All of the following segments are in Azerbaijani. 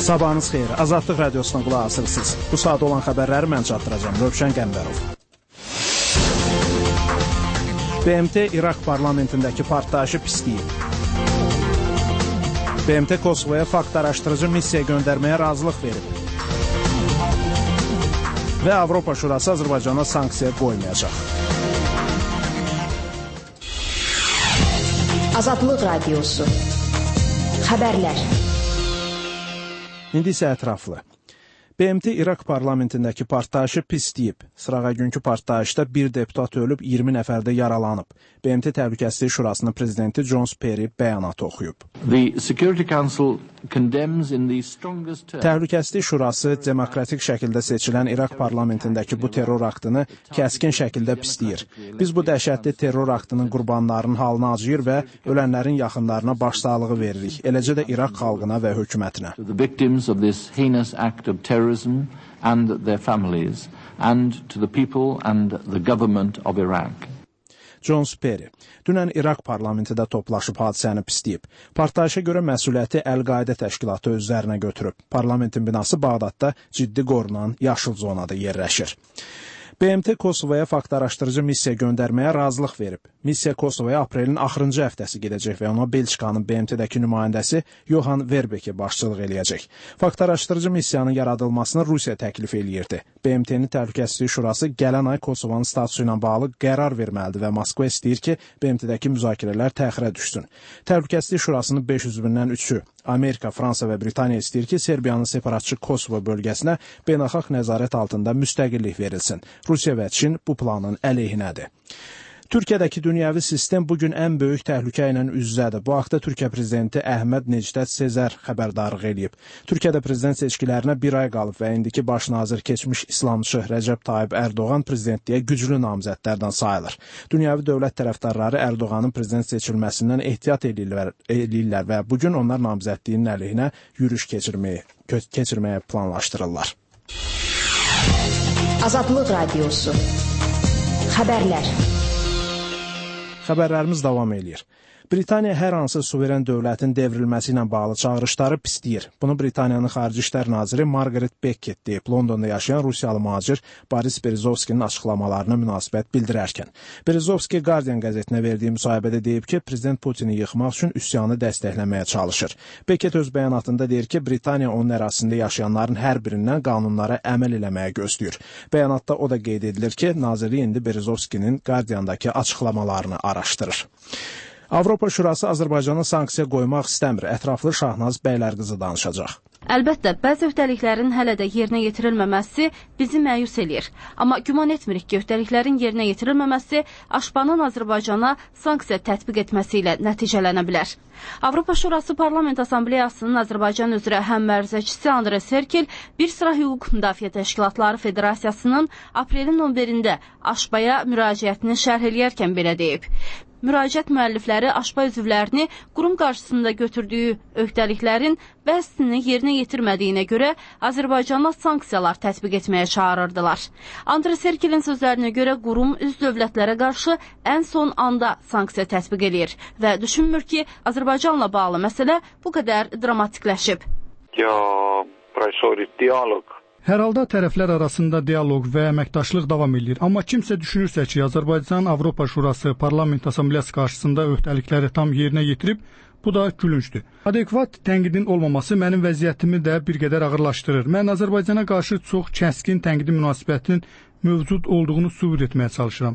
Sabahınız xeyir. Azadlıq radiosuna qulaq asırsınız. Bu saat olan xəbərləri mən çatdıracağım. Rövşən Qəmbərov. BMT İraq parlamentindəki partlayışı pisləyib. BMT Kosovaya fakt araşdırıcı missiya göndərməyə razılıq verib. Və Avropa Şurası Azərbaycana sanksiya qoymayacaq. Azadlıq radiosu. Xəbərlər. İndi isə ətraflı. BMT İraq parlamentindəki partlayışı pisləyib. Sırağa günkü partlayışda bir deputat ölüb, 20 nəfər də yaralanıb. BMT Təhlükəsizlik Şurasının prezidenti John Perry bəyanat oxuyub. Təhlükəsizlik Şurası demokratik şəkildə seçilən İraq parlamentindəki bu terror aktını kəskin şəkildə pisləyir. Biz bu dəhşətli terror aktının qurbanlarının halına acıyır və ölənlərin yaxınlarına başsağlığı veririk. Eləcə də İraq xalqına və hökumətinə. And their families, and to the people and the government of Iraq. John Perry dünən İraq parlamentində toplaşıb hadisəni pisləyib. Partlayışa görə məsuliyyəti Əl-Qaidə təşkilatı özlərinə götürüb. Parlamentin binası Bağdadda ciddi qorunan yaşıl zonada yerləşir. BMT Kosovaya fakt araşdırıcı missiya göndərməyə razılıq verib. Missiya Kosovaya aprelin axırıncı həftəsi gedəcək və ona Belçikanın BMT-dəki nümayəndəsi Johan Verbeke başçılıq eləyəcək. Fakt araşdırıcı missiyanın yaradılmasını Rusiya təklif eləyirdi. BMT-nin Təhlükəsizlik Şurası gələn ay Kosovanın statusu ilə bağlı qərar verməlidir və Moskva istəyir ki, BMT-dəki müzakirələr təxirə düşsün. Təhlükəsizlik Şurasının 5 üzvündən 3-ü, Amerika, Fransa və Britaniya istəyir ki, Serbiyanın separatçı Kosovo bölgəsinə beynəlxalq nəzarət altında müstəqillik verilsin. Rusiya və Çin bu planın əleyhinədir. Türkiyədəki dünyəvi sistem bugün ən böyük təhlükə ilə üz-üzədir. Bu haqda Türkiyə prezidenti Əhməd Necdet Sezer xəbərdarlıq eləyib. Türkiyədə prezident seçkilərinə bir ay qalıb və indiki baş nazir keçmiş İslamçı Rəcəb Tayyib Ərdoğan prezidentliyə güclü namizədlərdən sayılır. Dünyəvi dövlət tərəfdarları Ərdoğanın prezident seçilməsindən ehtiyat edirlər və bugün onlar namizədliyinin əleyhinə yürüş keçirməyə planlaşdırırlar. Azadlıq radiosu. Xəbərlər. Xəbərlərimiz davam eləyir. Britaniya hər hansı suveren dövlətin devrilməsi ilə bağlı çağırışları pisləyir. Bunu Britaniyanın Xarici İşlər naziri Margaret Beckett deyib, Londonda yaşayan Rusiyalı muhacir Boris Berezovskinin açıqlamalarına münasibət bildirərkən. Berezovski Guardian qəzetinə verdiyi müsahibədə deyib ki, Prezident Putini yıxmaq üçün üsyanı dəstəkləməyə çalışır. Beckett öz bəyanatında deyir ki, Britaniya onun ərazisində yaşayanların hər birindən qanunlara əməl eləməyə gözləyir. Bəyanatda o da qeyd edilir ki, nazirlik indi Berezovskinin Guardiandakı açıqlamalarını araşdırır. Avropa Şurası Azərbaycana sanksiya qoymaq istəmir. Ətraflı Şahnaz Bəylərqızı danışacaq. Əlbəttə, bəzi öhdəliklərin hələ də yerinə yetirilməməsi bizi məyus eləyir. Amma güman etmirik ki, öhdəliklərin yerinə yetirilməməsi Aşpanın Azərbaycana sanksiya tətbiq etməsi ilə nəticələnə bilər. Avropa Şurası Parlament Assambleyasının Azərbaycan üzrə həmməruzəçisi Andre Serkel bir sıra hüquq müdafiə təşkilatları federasiyasının aprelin 11-də Aşpaya müraciətini şərh eləyərkən belə deyib. Müraciət müəllifləri Aşpa üzvlərini qurum qarşısında götürdüyü öhdəliklərin bəzisini yerinə yetirmədiyinə görə Azərbaycana sanksiyalar tətbiq etməyə çağırırdılar. Andre Serkelin sözlərinə görə qurum üzv dövlətlərə qarşı ən son anda sanksiya tətbiq edir və düşünmür ki, Azərbaycanla bağlı məsələ bu qədər dramatikləşib. Hər halda tərəflər arasında dialoq və əməkdaşlıq davam edir. Amma kimsə düşünürsə ki, Azərbaycan Avropa Şurası Parlament Assambleyası qarşısında öhdəlikləri tam yerinə yetirib, bu da gülüncdür. Adekvat tənqidin olmaması mənim vəziyyətimi də bir qədər ağırlaşdırır. Mən Azərbaycana qarşı çox kəskin tənqidi münasibətin mövcud olduğunu sübut etməyə çalışıram.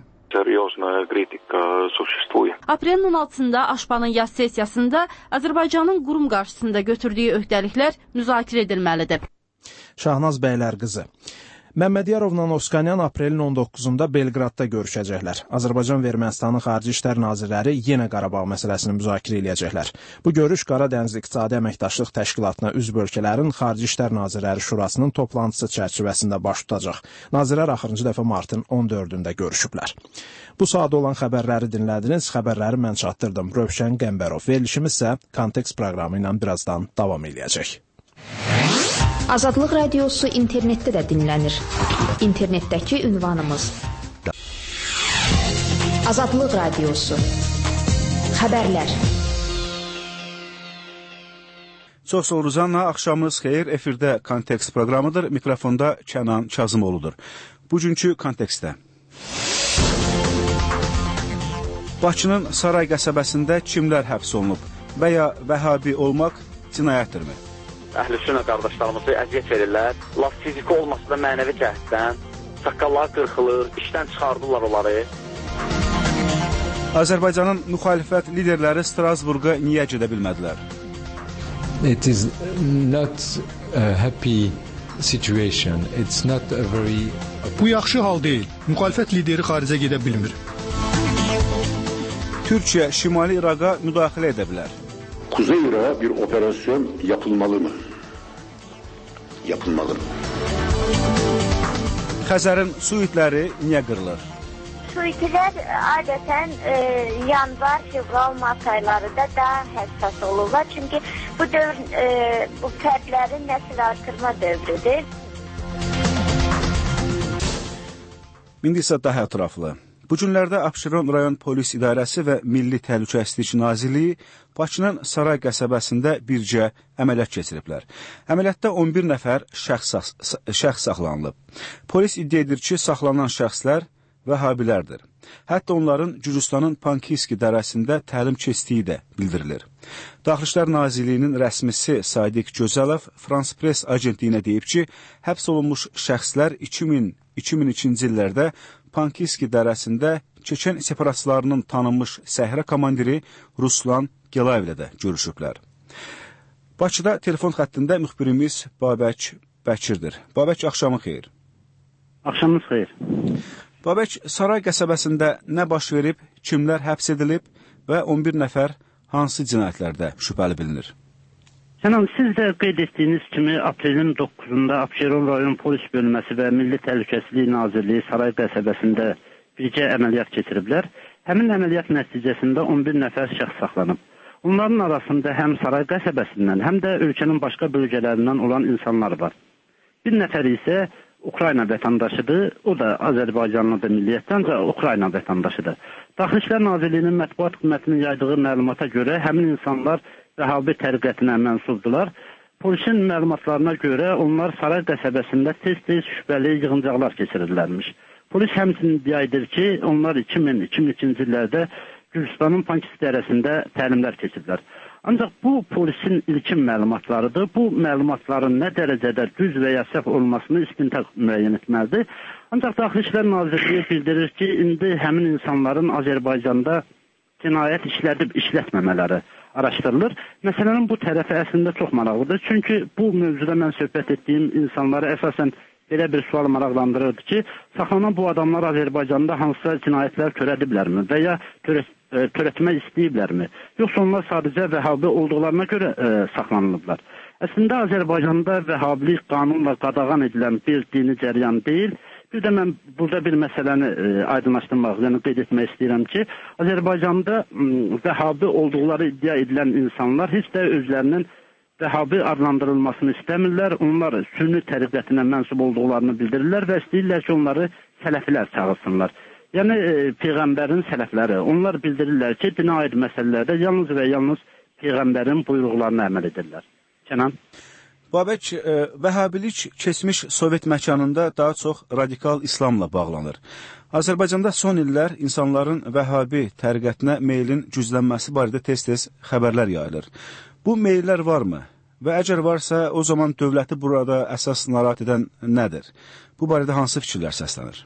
Aprelin 16-da Aşpanın yaz sessiyasında Azərbaycanın qurum qarşısında götürdüyü öhdəliklər müzakirə edilməlidir. Şahnaz Bəylərqızı. Məmmədiyarovla Oskanyan aprelin 19-da Belqradda görüşəcəklər. Azərbaycan və Ermənistanın Xarici İşlər nazirləri yenə Qarabağ məsələsini müzakirə eləyəcəklər. Bu görüş Qaradəniz İqtisadi Əməkdaşlıq Təşkilatına üzv ölkələrin Xarici İşlər Nazirləri Şurasının toplantısı çərçivəsində baş tutacaq. Nazirlər axırıncı dəfə martın 14-də görüşüblər. Bu saat olan xəbərləri dinlədiniz. Xəbərləri mən çatdırdım. Rövşən Qəmbərov. Verilişimiz isə Kontekst proqramı ilə birazdan davam eləyəcək. Azadlıq radiosu internetdə də dinlənir. İnternetdəki ünvanımız Azadlıq radiosu. Xəbərlər. Çox sağ ol Ruzanna, axşamınız xeyir. Efirdə Kontekst proqramıdır. Mikrofonda Kənan Kazımoğludur. Bugünkü kontekstdə. Bakının Saray qəsəbəsində kimlər həbs olunub və ya vəhabi olmaq cinayətdirmi? Əhlüsünnə qardaşlarımızı əziyyət verirlər. Laf fiziki olmasa da mənəvi cəhətdən saqqalları qırxılır, işdən çıxardırlar onları. Azərbaycanın müxalifət liderləri Strasburqa niyə gedə bilmədilər? It is not a happy situation. It's not a very... Bu yaxşı hal deyil. Müxalifət lideri xaricə gedə bilmir. Türkiyə Şimali İraqa müdaxilə edə bilər. Kuzey Irak'a bir operasyon yapılmalı mı? Yapılmalı. Xəzərin su itləri niyə qırılır? Su itilər adətən yanvar, fevral, mart aylarında daha həssas olurlar. Çünki bu dövr bu fərdlərin nəsil artırma dövrüdür. İndi isə daha ətraflı. Bu günlərdə Abşeron rayon polis idarəsi və Milli Təhlükəsizlik Nazirliyi Bakının Saray qəsəbəsində bircə əməliyyat keçiriblər. Əməliyyatda 11 nəfər şəxs saxlanılıb. Polis iddia edir ki, saxlanan şəxslər vəhabilərdir. Hətta onların Gürcüstanın Pankiski dərəsində təlim keçdiyi də bildirilir. Daxili İşlər Nazirliyinin rəsmisi Sadiq Gözəlov Frans Press agentliyinə deyib ki, həbs olunmuş şəxslər 2000-2002-ci illərdə Pankiski dərəsində Çeçen separatçılarının tanınmış səhrə komandiri Ruslan Gelayev ilə də görüşüblər. Bakıda telefon xəttində müxbirimiz Babək Bəkirdir. Babək, axşamın xeyir. Axşamınız xeyir. Babək, Saray qəsəbəsində nə baş verib, kimlər həbs edilib və 11 nəfər hansı cinayətlərdə şübhəli bilinir? Sənan, siz də qeyd etdiyiniz kimi aprelin 9-da Abşeron rayon polis bölməsi və Milli Təhlükəsizlik Nazirliyi Saray qəsəbəsində bircə əməliyyat keçiriblər. Həmin əməliyyat nəticəsində 11 nəfər şəxs saxlanıb. Onların arasında həm Saray qəsəbəsindən, həm də ölkənin başqa bölgələrindən olan insanlar var. Bir nəfər isə Ukrayna vətəndaşıdır, o da Azərbaycanlıdır milliyyətdən, ancaq Ukrayna vətəndaşıdır. Daxili İşlər Nazirliyinin mətbuat xidmətinin yaydığı məlumata görə həmin insanlar vəhabi təriqətinə mənsubdular. Polisin məlumatlarına görə onlar Saray qəsəbəsində tez-tez şübhəli yığıncaqlar keçirirlərmiş. Polis həmçinin iddia edir ki, onlar 2000-2002-ci illərdə Gürcüstanın Pankiski dərəsində təlimlər keçiriblər. Ancaq bu polisin ilkin məlumatlarıdır. Bu məlumatların nə dərəcədə düz və ya səhv olmasını istintaq müəyyən etməlidir. Ancaq Daxili İşlər Nazirliyi bildirir ki, indi həmin insanların Azərbaycanda cinayət işlətməmələri araşdırılır. Məsələnin bu tərəfi əslində çox maraqlıdır. Çünki bu mövzuda mən söhbət etdiyim insanları əsasən belə bir sual maraqlandırırdı ki, saxlanan bu adamlar Azərbaycanda hansısa cinayətlər törədiblərmi və ya törətmək istəyiblərmi? Yoxsa onlar sadəcə vəhabi olduqlarına görə saxlanılıblar. Əslində Azərbaycanda vəhabilik qanunla qadağan edilən bir dini cəryan deyil. Bir də mən burada bir məsələni aydınlaşdırmaq, yəni qeyd etmək istəyirəm ki, Azərbaycanda vəhabi olduqları iddia edilən insanlar heç də özlərinin vəhabi adlandırılmasını istəmirlər. Onlar sünni təriqətinə mənsub olduqlarını bildirirlər və istəyirlər ki, onları sələflər çağırsınlar. Yəni, Peyğəmbərin sələfləri. Onlar bildirirlər ki, dinə aid məsələlərdə yalnız və yalnız Peyğəmbərin buyruqlarına əməl edirlər. Kənan? Babək, vəhabilik keçmiş Sovet məkanında daha çox radikal İslamla bağlanır. Azərbaycanda son illər insanların vəhabi təriqətinə meylin güclənməsi barədə tez-tez xəbərlər yayılır. Bu meyllər varmı? Və əgər varsa, o zaman dövləti burada əsas narahat edən nədir? Bu barədə hansı fikirlər səslənir?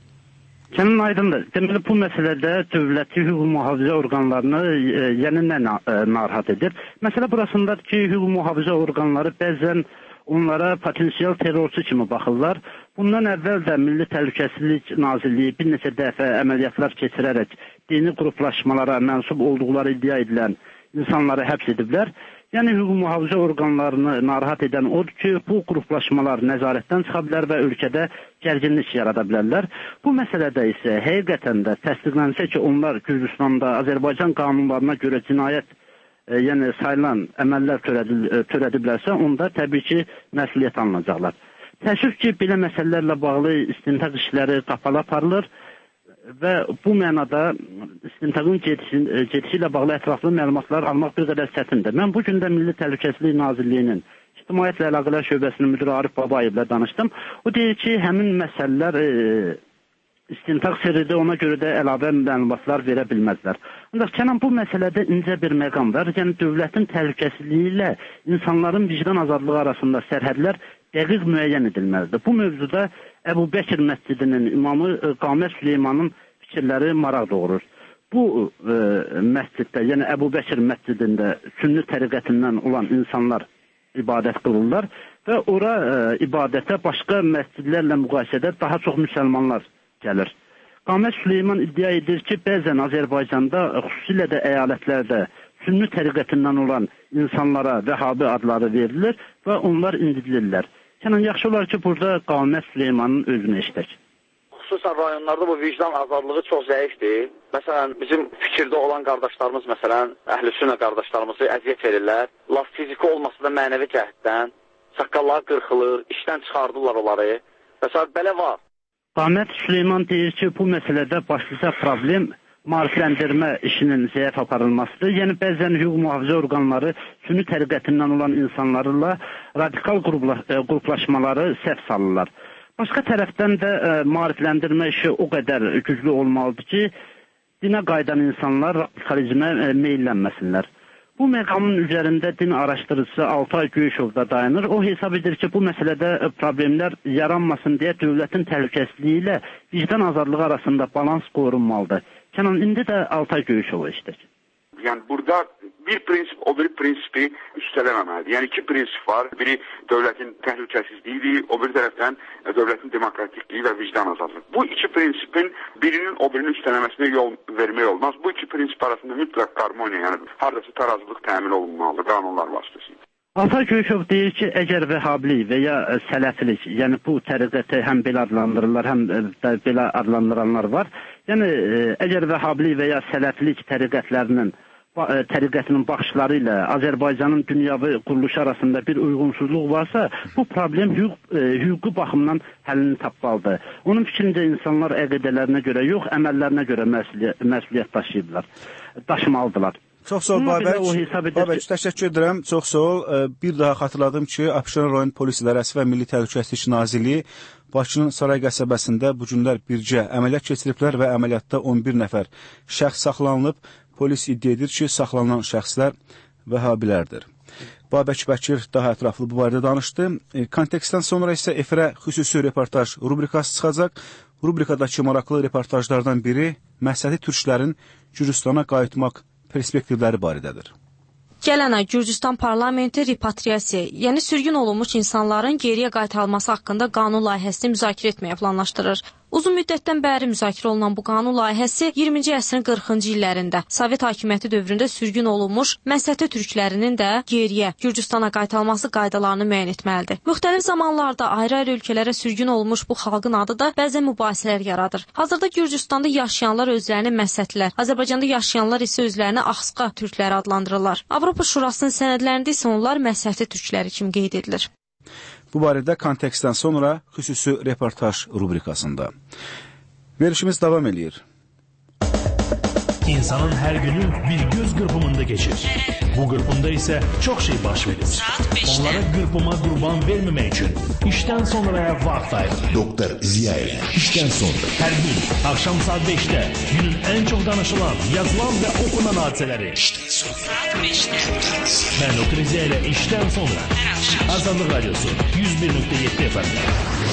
Sənin aydındır. Deməli, bu məsələdə dövləti hüquq mühafizə orqanlarını yəni nə narahat edir? Məsələ burasındadır ki, hüquq mühafizə orqanları bəzən onlara potensial terrorçu kimi baxırlar. Bundan əvvəl də Milli Təhlükəsizlik Nazirliyi bir neçə dəfə əməliyyatlar keçirərək dini qruplaşmalara mənsub olduqları iddia edilən insanları həbs ediblər. Yəni, hüquq mühafizə orqanlarını narahat edən odur ki, bu qruplaşmalar nəzarətdən çıxa bilər və ölkədə gərginlik yarada bilərlər. Bu məsələdə isə həqiqətən də təsdiqlənsə ki, onlar Gürcüstanda Azərbaycan qanunlarına görə cinayət yəni sayılan əməllər törədiblərsə, onda təbii ki, məsuliyyət alınacaqlar. Təəssüf ki, belə məsələlərlə bağlı istintaq işləri qapalı aparılır. və bu mənada istintaqın gedişi ilə bağlı ətraflı məlumatlar almaq bir qədər çətindir. Mən bu gün də Milli Təhlükəsizlik Nazirliyinin İctimaiyyətlə Əlaqələr Şöbəsinin müdiri Arif Babayevlə danışdım. O deyir ki, həmin məsələlər istintaq sirridir, ona görə də əlavə məlumatlar verə bilməzlər. Ancaq Kənan, bu məsələdə incə bir məqam var. Yəni dövlətin təhlükəsizliyi ilə insanların vicdan azadlığı arasında sərhədlər dəqiq müəyyən edilməlidir. Bu mövzuda Əbu Bəkir məscidinin imamı Qamət Süleymanın fikirləri maraq doğurur. Bu məsciddə, yəni Əbu Bəkir məscidində sünni təriqətindən olan insanlar ibadət qılırlar və ora ibadətə başqa məscidlərlə müqayisədə daha çox müsəlmanlar gəlir. Qamət Süleyman iddia edir ki, bəzən Azərbaycanda, xüsusilə də əyalətlərdə sünni təriqətindən olan insanlara Vəhabi adları verilir və onlar incidilirlər. Kənan, yaxşı olar ki, burada Qamət Süleymanın özünü eşitək. Xüsusən rayonlarda bu vicdan azadlığı çox zəifdir. Məsələn, bizim fikirdə olan qardaşlarımız, məsələn, əhlüsünnə qardaşlarımızı əziyyət verirlər. Laf fiziki olmasa da mənəvi cəhətdən saqqalları qırxılır, işdən çıxardırlar onları. Məsələn, belə var. Qamət Süleyman deyir ki, bu məsələdə başlıca problem maarifləndirmə işinin zəif aparılmasıdır. Yəni, bəzən hüquq mühafizə orqanları sünni təriqətindən olan insanlarla radikal qruplaşmaları səhv salırlar. Başqa tərəfdən də maarifləndirmə işi o qədər güclü olmalıdır ki, dinə qayıdan insanlar radikalizmə meyllənməsinlər. Bu məqamın üzərində din araşdırıcısı Altay Göyüşov da dayanır. O hesab edir ki, bu məsələdə problemlər yaranmasın deyə dövlətin təhlükəsizliyi ilə vicdan azadlığı arasında balans qorunmalıdır. Kənan, indi də Altay Göyüşovu eşitək. Yəni burada bir prinsip o bir prinsipi üstələməməlidir. Yəni iki prinsip var. Biri dövlətin təhlükəsizliyidir, o bir tərəfdən dövlətin demokratikliyi və vicdan azadlığı. Bu iki prinsipin birinin o birinin üstələməsinə yol vermək olmaz. Bu iki prinsip arasında mütləq harmoniya, yəni haradasa tarazlıq təmin olunmalıdır qanunlar vasitəsilə. Altay Göyüşov deyir ki, əgər vəhhabilik və ya sələfilik, yəni bu təriqəti həm belə adlandırırlar, həm də belə adlandıranlar var. Yəni, əgər vəhhabilik və ya sələfilik təriqətinin baxışları ilə Azərbaycanın dünyəvi quruluşu arasında bir uyğunsuzluq varsa, bu problem hüquqi baxımdan həllini tapmalıdır. Onun fikrində insanlar əqidələrinə görə yox, əməllərinə görə məsuliyyət daşımalıdırlar. Çox sağ ol, Babək, təşəkkür edirəm. Çox sağ ol. Bir daha xatırladım ki, Abşeron rayon polis idarəsi və Milli Təhlükəsizlik Nazirliyi Bakının Saray qəsəbəsində bu günlər bircə əməliyyat keçiriblər və əməliyyatda 11 nəfər şəxs saxlanılıb. Polis iddia edir ki, saxlanılan şəxslər vəhabilərdir. Babək Bəkir daha ətraflı bu barədə danışdı. Kontekstdən sonra isə efirə xüsusi reportaj rubrikası çıxacaq. Rubrikadakı maraqlı reportajlardan biri Məsədi türklərin Gürcüstana qayıtmaq perspektivləri barədədir. Gələn ay Gürcüstan parlamenti repatriasiya, yəni sürgün olunmuş insanların geriyə qaytarılması haqqında qanun layihəsini müzakirə etməyə planlaşdırır. Uzun müddətdən bəri müzakirə olunan bu qanun layihəsi 20-ci əsrin 40-cı illərində Sovet hakimiyyəti dövründə sürgün olunmuş Məsəti türklərinin də geriyə Gürcüstana qaytarılması qaydalarını müəyyən etməlidir. Müxtəlif zamanlarda ayrı-ayrı ölkələrə sürgün olmuş bu xalqın adı da bəzən mübahisələr yaradır. Hazırda Gürcüstanda yaşayanlar özlərini Məsətlər, Azərbaycanda yaşayanlar isə özlərini Axsqa türkləri adlandırırlar. Avropa Şurasının sənədlərində isə onlar Məsəti türkləri kimi qeyd edilir. Bu barədə kontekstdən sonra xüsusi reportaj rubrikasında. Verişimiz davam edir. İnsanın hər günü bir göz qırpımında geçir. Bu qırpımda isə çox şey baş verir. Onlara qırpıma qurban verməmək üçün işdən sonraya vaxt ayırır. Doktor Ziya işdən sonra. Hər gün axşam saat 5-də günün ən çox danışılan, yazılan və okunan hadisələri. İşdən sonra. Saat 5-də. Mən Doktor Ziya ilə işdən sonra. Azadlıq Radyosu 101.7 FM.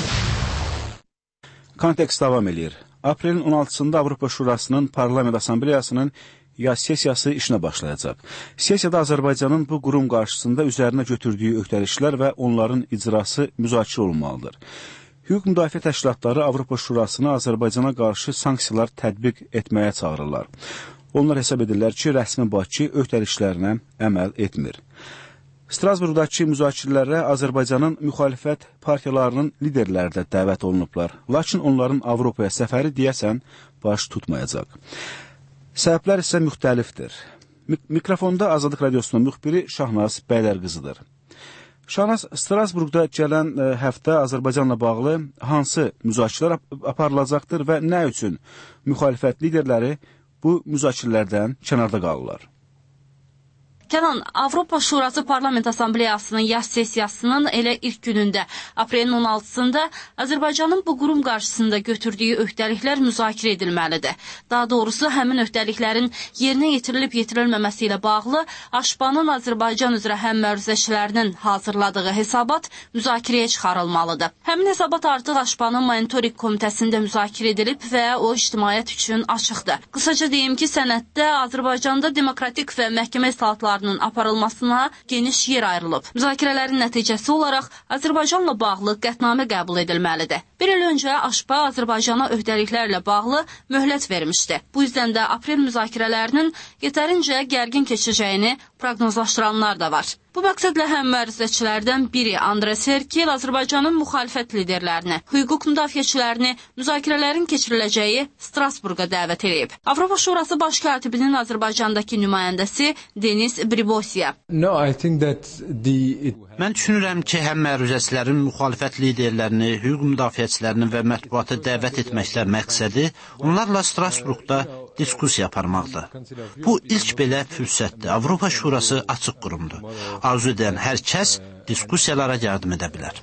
Kontekst davam edir. Aprelin 16-sında Avropa Şurasının Parlament Assambleyasının yaz sessiyası işinə başlayacaq. Sessiyada Azərbaycanın bu qurum qarşısında üzərinə götürdüyü öhdəliklər və onların icrası müzakirə olunmalıdır. Hüquq müdafiə təşkilatları Avropa Şurasını Azərbaycana qarşı sanksiyalar tətbiq etməyə çağırırlar. Onlar hesab edirlər ki, rəsmi Bakı öhdəliklərinə əməl etmir. Strasburqdakı müzakirələrə Azərbaycanın müxalifət partiyalarının liderləri də dəvət olunublar. Lakin onların Avropaya səfəri deyəsən baş tutmayacaq. Səbəblər isə müxtəlifdir. Mikrofonda Azadlıq Radyosunun müxbiri Şahnaz Bəylərqızıdır. Şahnaz, Strasburqda gələn həftə Azərbaycanla bağlı hansı müzakirələr aparılacaqdır və nə üçün müxalifət liderləri bu müzakirələrdən kənarda qalırlar? Kənan, Avropa Şurası Parlament Assambleyasının yaz sessiyasının elə ilk günündə, aprelin 16-sında Azərbaycanın bu qurum qarşısında götürdüyü öhdəliklər müzakirə edilməlidir. Daha doğrusu, həmin öhdəliklərin yerinə yetirilib yetirilməməsi ilə bağlı Aşpanın Azərbaycan üzrə həmməruzəçilərinin hazırladığı hesabat müzakirəyə çıxarılmalıdır. Həmin hesabat artıq Aşpanın monitoring komitəsində müzakirə edilib və o ictimaiyyət üçün açıqdır. Qısaca deyim ki, sənəddə Azərbaycanda demokratik və məhkəmə islahatlarının aparılmasına geniş yer ayrılıb. Müzakirələrin nəticəsi olaraq Azərbaycanla bağlı qətnamə qəbul edilməlidir. Bir il öncə Aşpa Azərbaycana öhdəliklərlə bağlı möhlət vermişdi. Bu yüzden də aprel müzakirələrinin yetərincə gərgin keçəcəyini proqnozlaşdıranlar da var. Bu məqsədlə həmməruzəçilərdən biri Andres Herkel Azərbaycanın müxalifət liderlərini, hüquq müdafiəçilərini müzakirələrin keçiriləcəyi Strasburqa dəvət edib. Avropa Şurası Baş Katibinin Azərbaycandakı nümayəndəsi Denis Bribosiya. Mən düşünürəm ki, həmməruzəçilərin müxalifət liderlərini, hüquq müdafiəçilərini və mətbuatı dəvət etməklə məqsədi onlarla Strasburqda diskusiya aparmaqdır. Bu ilk belə fürsətdir. Avropa Şurası açıq qurumdur. Arzu edən hər kəs diskusiyalara yardım edə bilər.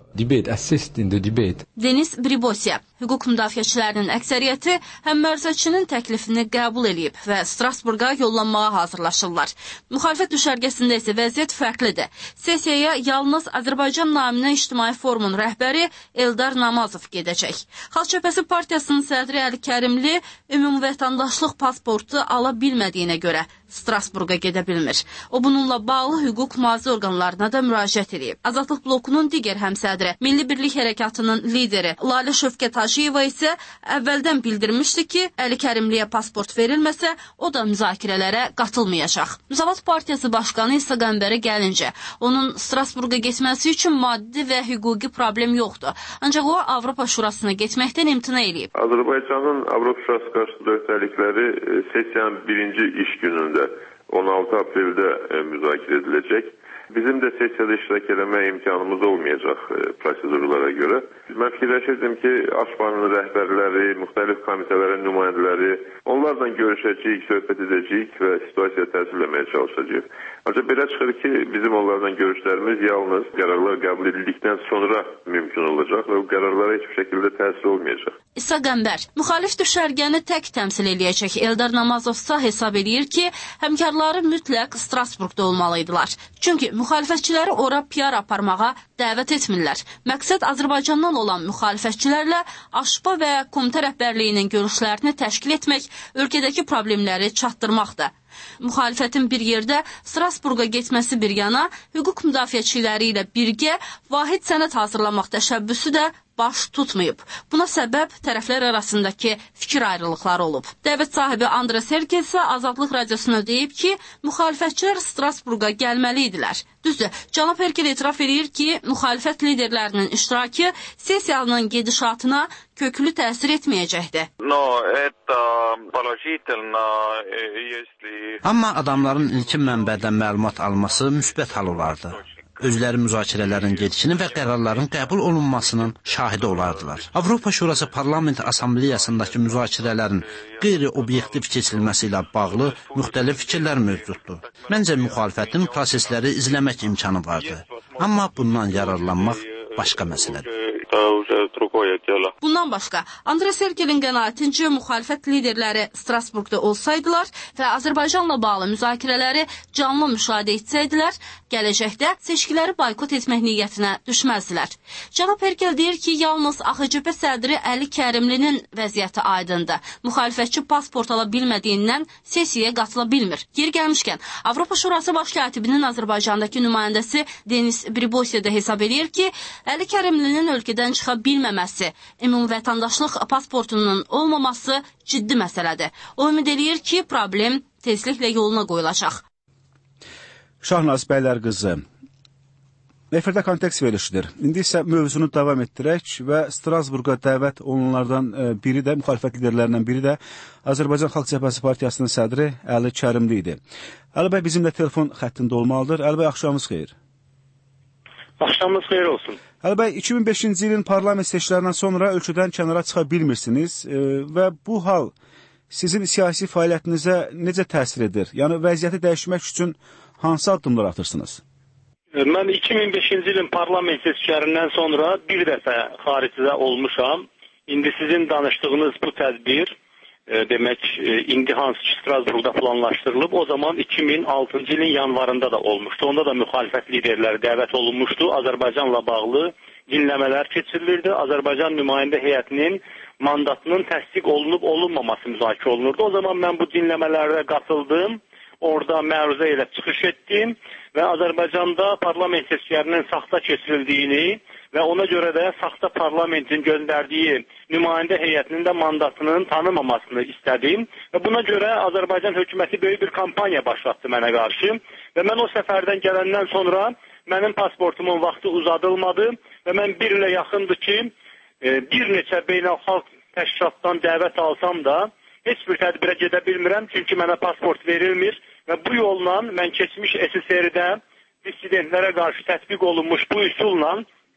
Denis Bribosiya, hüquq müdafiəçilərinin əksəriyyəti həmməruzəçinin təklifini qəbul edib və Strasburqa yollanmağa hazırlaşırlar. Müxalifət düşərgəsində isə vəziyyət fərqlidir. Sessiyaya yalnız Azərbaycan naminə İctimai Forumun rəhbəri Eldar Namazov gedəcək. Xalq Cəbhəsi Partiyasının sədri Əli Kərimli ümumvətəndaşlıq pasportu ala bilmədiyinə görə Strasburqa gedə bilmir. O bununla bağlı hüquq mühafizə orqanlarına da müraciət edib. Azadlıq blokunun digər həmsədri, Milli Birlik Hərəkatının lideri Lalə Şövkət Hacıyeva isə əvvəldən bildirmişdi ki, Əli Kərimliyə pasport verilməsə, o da müzakirələrə qatılmayacaq. Müsavat Partiyası Başqanı İsa Qəmbərə gəlincə, onun Strasburqa getməsi üçün maddi və hüquqi problem yoxdur. Ancaq o, Avropa Şurasına getməkdən imtina edib. Azərbaycanın Avropa Şurası qarşısında öhdəlikləri sessiyanın birinci iş günündə 16 apreldə müzakirə ediləcək. Bizim də sessiyada iştirak eləmə imkanımız olmayacaq prosedurlara görə. Mən fikirləşirdim ki, Aşpanın rəhbərləri, müxtəlif komitələrin nümayəndələri, onlarla görüşəcəyik, söhbət edəcəyik və situasiya təsirləməyə çalışacağıq. Ancaq belə çıxır ki, bizim onlarla görüşlərimiz yalnız qərarlar qəbul edildikdən sonra mümkün olacaq və bu qərarlara heç bir şəkildə təsir olmayacaq. İsa Qəmbər, müxalif düşərgəni tək təmsil eləyəcək Eldar Namazovsa hesab edir ki, həmkarları mütləq Strasburqda olmalıydılar. Çünki müxalifətçiləri ora PR aparmağa dəvət etmirlər. Məqsəd Azərbaycandan olan müxalifətçilərlə Aşpa və komitə rəhbərliyinin görüşlərini təşkil etmək, ölkədəki problemləri çatdırmaqdır. Müxalifətin bir yerdə Strasburqa getməsi bir yana, hüquq müdafiəçiləri ilə birgə vahid sənəd hazırlamaq təşəbbüsü də baş tutmayıb. Buna səbəb tərəflər arasındakı fikir ayrılıqları olub. Dəvət sahibi Andres Herkel isə Azadlıq Radiosuna deyib ki, müxalifətçilər Strasburqa gəlməli idilər. Düzdür, cənab Herkel etiraf edir ki, müxalifət liderlərinin iştirakı sessiyanın gedişatına köklü təsir etməyəcəkdir. Amma adamların ilkin mənbədən məlumat alması müsbət hal olardı. Özləri müzakirələrin gedişini və qərarların qəbul olunmasının şahidi olardılar. Avropa Şurası Parlament Assambleyasındakı müzakirələrin qeyri-obyektiv keçirilməsi ilə bağlı müxtəlif fikirlər mövcuddur. Məncə müxalifətin prosesləri izləmək imkanı vardı. Amma bundan yararlanmaq başqa məsələdir. Bundan başqa, Andres Herkelin qənaətincə müxalifət liderləri Strasburqda olsaydılar və Azərbaycanla bağlı müzakirələri canlı müşahidə etsəydilər, gələcəkdə seçkiləri boykot etmək niyyətinə düşməzdilər. Cənab Herkel deyir ki, yalnız AXCP sədri Əli Kərimlinin vəziyyəti aydındır. Müxalifətçi pasport ala bilmədiyindən sessiyaya qatıla bilmir. Yeri gəlmişkən, Avropa Şurası Baş Katibinin Azərbaycandakı nümayəndəsi Denis Bribosiya da hesab edir ki, Əli Kərimlinin ölkədən çıxa bilməməsi, ümumvətəndaşlıq pasportunun olmaması ciddi məsələdir. O ümid eləyir ki, problem tezliklə yoluna qoyulacaq. Şahnaz Bəylərqızı, efirdə kontekst verilişidir. İndi isə mövzunu davam etdirək və Strasburqa dəvət olunanlardan biri də, müxalifət liderlərindən biri də Azərbaycan Xalq Cəbhəsi Partiyasının sədri Əli Kərimli idi. Əli bəy bizimlə telefon xəttində olmalıdır. Əli bəy, axşamınız xeyir. Axşamınız xeyir olsun. Əlbəttə 2005-ci ilin parlament seçkilərindən sonra ölkədən kənara çıxa bilmirsiniz və bu hal sizin siyasi fəaliyyətinizə necə təsir edir? Yəni vəziyyəti dəyişmək üçün hansı addımlar atırsınız? Mən 2005-ci ilin parlament seçkilərindən sonra bir dəfə xaricdə olmuşam. İndi sizin danışdığınız bu tədbir demək indi hansı ki Strasburqda planlaşdırılıb, o zaman 2006-cı ilin yanvarında da olmuşdu. Onda da müxalifət liderləri dəvət olunmuşdu. Azərbaycanla bağlı dinləmələr keçirilirdi. Azərbaycan nümayəndə heyətinin mandatının təsdiq olunub olunmaması müzakirə olunurdu. O zaman mən bu dinləmələrə qatıldım. Orada məruzə ilə çıxış etdim və Azərbaycanda parlament seçkilərinin saxta keçirildiyini və ona görə də saxta parlamentin göndərdiyi nümayəndə heyətinin də mandatının tanınmamasını istədim və buna görə Azərbaycan hökuməti böyük bir kampaniya başlatdı mənə qarşı və mən o səfərdən gələndən sonra mənim pasportumun vaxtı uzadılmadı və mən bir ilə yaxındır ki, bir neçə beynəlxalq təşkilatdan dəvət alsam da heç bir tədbirə gedə bilmirəm, çünki mənə pasport verilmir və bu yolla mən keçmiş SSR-də dissidentlərə qarşı tətbiq olunmuş bu üsulla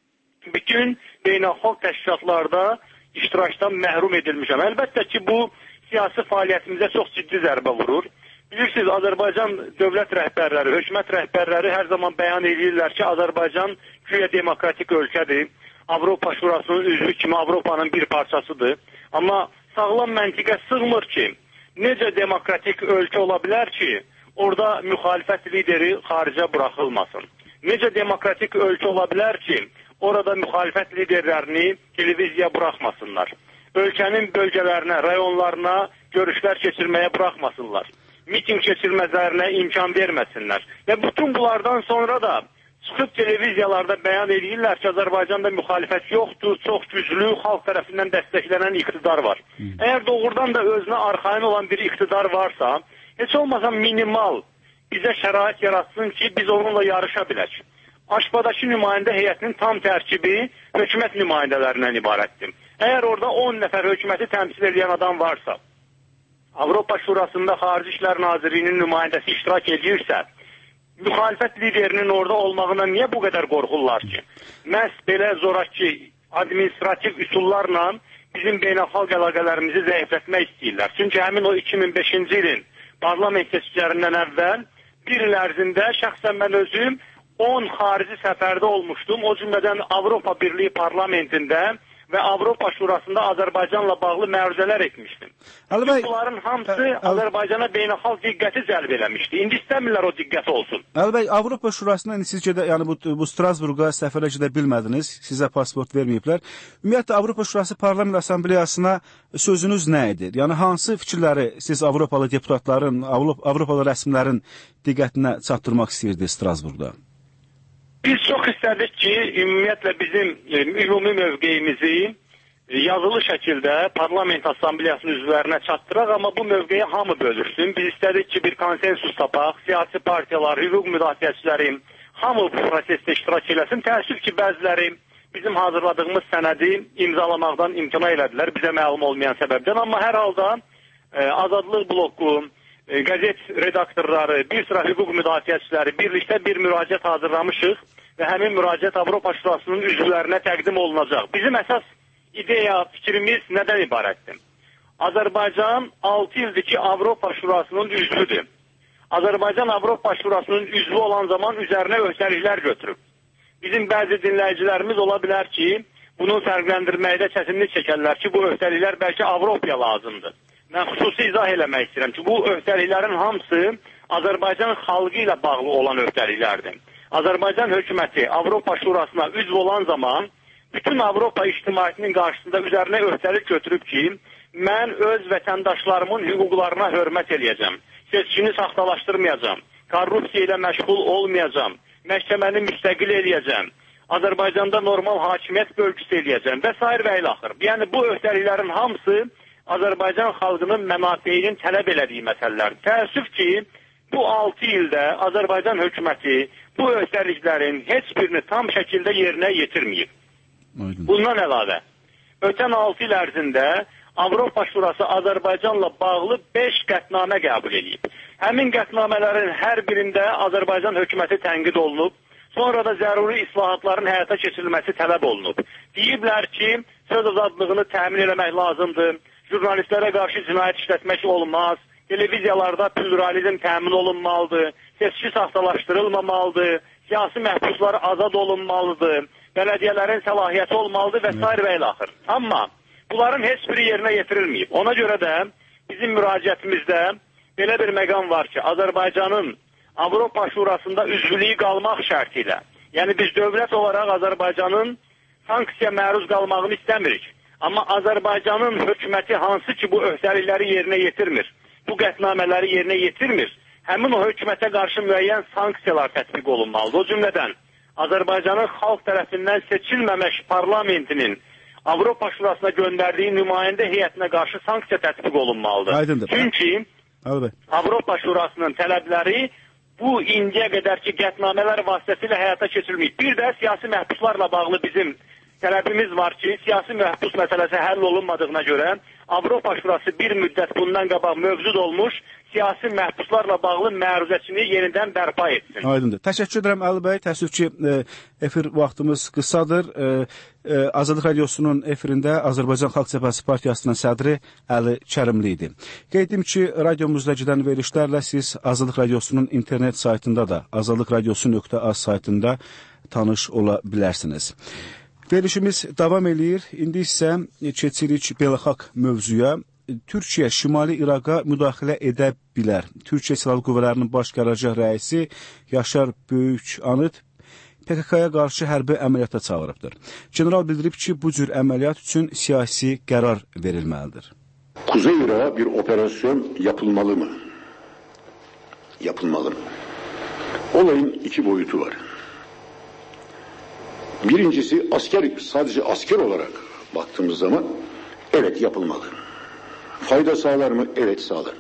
bütün beynəlxalq təşkilatlarda iştirakdan məhrum edilmişəm. Əlbəttə ki, bu siyasi fəaliyyətimizə çox ciddi zərbə vurur. Bilirsiniz, Azərbaycan dövlət rəhbərləri, hökumət rəhbərləri hər zaman bəyan edirlər ki, Azərbaycan güya demokratik ölkədir, Avropa Şurasının üzvü kimi Avropanın bir parçasıdır. Amma sağlam məntiqə sığmır ki, necə demokratik ölkə ola bilər ki, orada müxalifət lideri xaricə buraxılmasın. Necə demokratik ölkə ola bilər ki, orada müxalifət liderlərini televiziyaya buraxmasınlar. Ölkənin bölgələrinə, rayonlarına görüşlər keçirməyə buraxmasınlar. Miting keçirməzlərinə imkan verməsinlər. Və bütün bunlardan sonra da çıxıb televiziyalarda bəyan edirlər ki, Azərbaycanda müxalifət yoxdur, çox güclü, xalq tərəfindən dəstəklənən iqtidar var. Əgər doğrudan da özünə arxayın olan bir iqtidar varsa, heç olmasa minimal bizə şərait yaratsın ki, biz onunla yarışa bilək. Aşbadakı nümayəndə heyətinin tam tərkibi hökumət nümayəndələrindən ibarətdir. Əgər orada 10 nəfər hökuməti təmsil edən adam varsa, Avropa Şurasında Xarici İşlər Nazirliyinin nümayəndəsi iştirak edirsə, müxalifət liderinin orada olmağına niyə bu qədər qorxurlar ki? Məhz belə zoraki administrativ üsullarla bizim beynəlxalq əlaqələrimizi zəiflətmək istəyirlər. Çünki həmin o 2005-ci ilin parlament seçkilərindən əvvəl bir il ərzində şəxsən mən özüm 10 xarici səfərdə olmuşdum. O cümlədən Avropa Birliyi parlamentində və Avropa Şurasında Azərbaycanla bağlı məruzələr etmişdim. Bunların hamısı Azərbaycana beynəlxalq diqqəti cəlb eləmişdi. İndi istəmirlər o diqqət olsun. Əlbəttə, Avropa Şurasına siz bu Strasburqa səfərə gedə bilmədiniz, sizə pasport verməyiblər. Ümumiyyətlə, Avropa Şurası Parlament Assambleyasına sözünüz nə idi? Yəni, hansı fikirləri siz Avropalı deputatların, Avropalı rəsmilərin diqqətinə çatdırmaq istəyirdiniz Strasburqda? Biz çox istədik ki, ümumiyyətlə bizim ümumi mövqeyimizi yazılı şəkildə Parlament Assambleyasının üzvlərinə çatdıraq, amma bu mövqeyi hamı bölürsün. Biz istədik ki, bir konsensus tapaq, siyasi partiyalar, hüquq müdafiəçiləri hamı bu prosesdə iştirak eləsin. Təəssüf ki, bəziləri bizim hazırladığımız sənədi imzalamaqdan imtina elədilər, bizə məlum olmayan səbəbdən. Amma hər halda Azadlıq bloku, qəzet redaktorları, bir sıra hüquq müdafiəçiləri birlikdə bir müraciət hazırlamışıq və həmin müraciət Avropa Şurasının üzvlərinə təqdim olunacaq. Bizim əsas ideya, fikrimiz nədən ibarətdir? Azərbaycan 6 ildir ki, Avropa Şurasının üzvüdür. Azərbaycan Avropa Şurasının üzvü olan zaman üzərinə öhdəliklər götürüb. Bizim bəzi dinləyicilərimiz ola bilər ki, bunu fərqləndirməkdə çətinlik çəkərlər ki, bu öhdəliklər bəlkə Avropaya lazımdır. Mən xüsusi izah eləmək istəyirəm ki, bu öhdəliklərin hamısı Azərbaycan xalqı ilə bağlı olan öhdəliklərdir. Azərbaycan hökuməti Avropa Şurasına üzv olan zaman bütün Avropa ictimaiyyətinin qarşısında üzərinə öhdəlik götürüb ki, mən öz vətəndaşlarımın hüquqlarına hörmət eləyəcəm, seçkini saxtalaşdırmayacam, korrupsiya ilə məşğul olmayacam, məhkəməni müstəqil eləyəcəm, Azərbaycanda normal hakimiyyət bölgüsü eləyəcəm və s. və ilaxır. Yəni, bu öhdəliklərin hamısı Azərbaycan xalqının mənafeyinin tələb elədiyi məsələlər. Təəssüf ki, bu 6 ildə Azərbaycan hökuməti bu öhdəliklərin heç birini tam şəkildə yerinə yetirməyib. Bundan əlavə, ötən 6 il ərzində Avropa Şurası Azərbaycanla bağlı 5 qətnamə qəbul edib. Həmin qətnamələrin hər birində Azərbaycan hökuməti tənqid olunub, sonra da zəruri islahatların həyata keçirilməsi tələb olunub. Deyiblər ki, söz azadlığını təmin etmək lazımdır, jurnalistlərə qarşı cinayət işlətmək olmaz, televiziyalarda pluralizm təmin olunmalıdır, seçki saxtalaşdırılmamalıdır, siyasi məhbuslar azad olunmalıdır, bələdiyyələrin səlahiyyəti olmalıdır və s. və ilaxır. Amma bunların heç biri yerinə yetirilməyib. Ona görə də bizim müraciətimizdə belə bir məqam var ki, Azərbaycanın Avropa Şurasında üzvlüyü qalmaq şərti ilə, yəni biz dövlət olaraq Azərbaycanın sanksiya məruz qalmağını istəmirik. Amma Azərbaycanın hökuməti hansı ki bu öhdəlikləri yerinə yetirmir, bu qətnamələri yerinə yetirmir, həmin o hökumətə qarşı müəyyən sanksiyalar tətbiq olunmalıdır. O cümlədən Azərbaycanın xalq tərəfindən seçilməmək parlamentinin Avropa Şurasına göndərdiyi nümayəndə heyətinə qarşı sanksiya tətbiq olunmalıdır. Aydındır. Çünki Avropa Şurasının tələbləri bu indiyə qədərki qətnamələr vasitəsilə həyata keçirilməyib. Bir də siyasi məhbuslarla bağlı bizim tələbimiz var ki, siyasi məhbus məsələsi həll olunmadığına görə Avropa Şurası bir müddət bundan qabaq mövcud olmuş siyasi məhbuslarla bağlı məruzəçini yenidən bərpa etsin. Aydındır. Təşəkkür edirəm Əli bəy. Təəssüf ki, efir vaxtımız qısadır. Azadlıq Radiosunun efirində Azərbaycan Xalq Cəbhəsi Partiyasının sədri Əli Kərimli idi. Qeyd edim ki, radiomuzda gedən verilişlərlə siz Azadlıq Radiosunun internet saytında da azadlıqradiosu.az saytında tanış ola bilərsiniz. Verilişimiz davam edir. İndi isə keçirik beynəlxalq mövzuya. Türkiyə Şimali İraqa müdaxilə edə bilər. Türkiyə Silahlı Qüvvələrinin Baş Qərargah rəisi Yaşar Böyükanıt PKK-ya qarşı hərbi əməliyyata çağırıbdır. General bildirib ki, bu cür əməliyyat üçün siyasi qərar verilməlidir. Kuzey Irak'a bir operasyon yapılmalı mı? Yapılmalı. Olayın iki boyutu var. Birincisi sadece asker olarak baktığımız zaman evet yapılmalı. Fayda sağlar mı? Evet sağlar.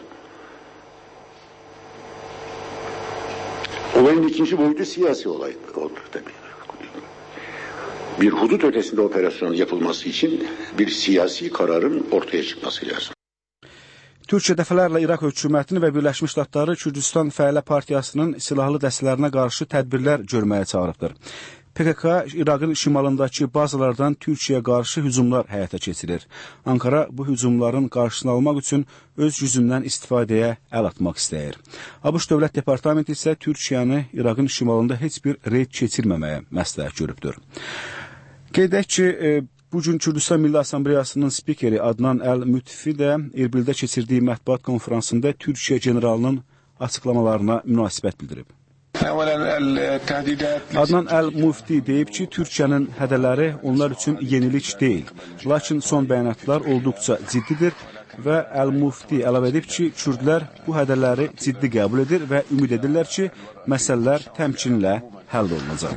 Olayın ikinci boyutu siyasi olay olur tabii. Bir hudut ötesinde operasyon yapılması için bir siyasi kararın ortaya çıkması lazım. Türkiyə dəfələrlə İraq hökumətini və Birləşmiş Ştatları Kürdistan Fəhlə Partiyasının silahlı dəstələrinə qarşı tədbirlər görməyə çağırıbdır. PKK İraqın şimalındakı bazalardan Türkiyəyə qarşı hücumlar həyata keçirir. Ankara bu hücumların qarşısını almaq üçün öz gücündən istifadəyə əl atmaq istəyir. ABŞ Dövlət Departamenti isə Türkiyəni İraqın şimalında heç bir reyd keçirməməyə məsləhət görübdür. Qeyd edək ki, bugün Kürdistan Milli Assambleyasının spikeri Adnan Əl-Mütfi də Erbildə keçirdiyi mətbuat konferansında Türkiyə generalının açıqlamalarına münasibət bildirib. Adnan Əl-Müfti deyib ki, Türkiyənin hədələri onlar üçün yenilik deyil. Lakin son bəyanatlar olduqca ciddidir və Əl-Müfti əlavə edib ki, Kürdlər bu hədələri ciddi qəbul edir və ümid edirlər ki, məsələlər təmkinlə həll olunacaq.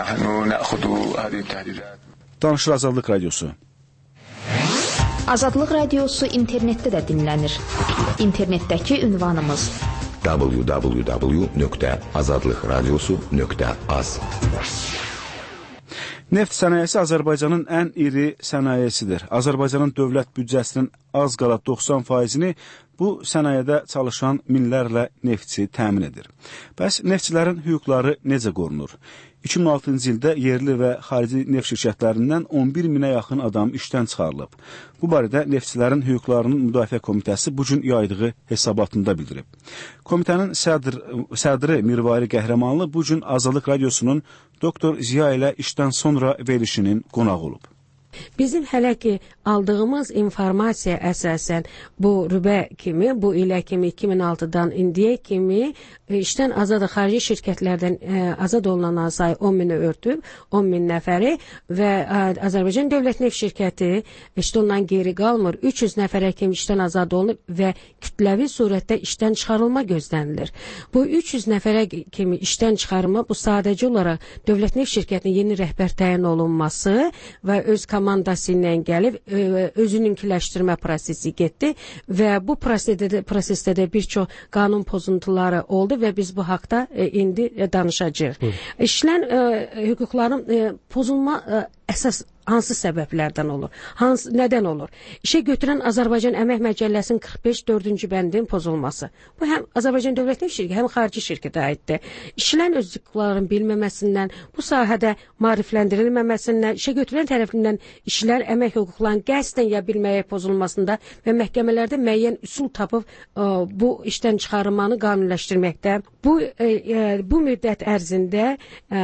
Danışır Azadlıq Radiosu. Azadlıq Radiosu internetdə də dinlənir. İnternetdəki ünvanımız www.azadlıqradiosu.az. Neft sənayesi Azərbaycanın ən iri sənayesidir. Azərbaycanın dövlət büdcəsinin az qala 90%-ni bu sənayədə çalışan minlərlə neftçi təmin edir. Bəs neftçilərin hüquqları necə qorunur? 2006-cı ildə yerli və xarici neft şirkətlərindən 11 minə yaxın adam işdən çıxarılıb. Bu barədə Neftçilərin Hüquqlarının Müdafiə Komitəsi bugün yaydığı hesabatında bildirib. Komitənin sədri Mirvari Qəhrəmanlı bugün Azadlıq Radiosunun Doktor Ziya ilə işdən sonra verilişinin qonağı olub. Bizim hələ ki aldığımız informasiya əsasən bu rübə kimi, bu ilə kimi 2006-dan indiyə kimi işdən azad xarici şirkətlərdən azad olunan sayı 10 mini örtüb, 10 min nəfəri və Azərbaycan Dövlət Neft Şirkəti işte ondan geri qalmır. 300 nəfərə kimi işdən azad olunub və kütləvi surətdə işdən çıxarılma gözlənilir. Bu 300 nəfərə kimi işdən çıxarılma bu sadəcə olaraq Dövlət Neft Şirkətinin yeni rəhbər təyin olunması və öz komandası ilə gəlib özününkiləşdirmə prosesi getdi və bu prosesdə də bir çox qanun pozuntuları oldu və biz bu haqda indi danışacağıq. İşlən hüquqların pozulma əsas hansı səbəblərdən olur? Nədən olur? İşə götürən Azərbaycan Əmək Məcəlləsinin 45-4-cü bəndinin pozulması. Bu həm Azərbaycan Dövlət Neft Şirkəti, həm xarici şirkətə aiddir. İşçilərin öz hüquqlarının bilməməsindən, bu sahədə maarifləndirilməməsindən, işə götürən tərəfindən işçilərin əmək hüquqlarının qəsdən ya bilməyə pozulmasında və məhkəmələrdə müəyyən üsul tapıb bu işdən çıxarılmanı qanuniləşdirməkdə. Bu müddət ərzində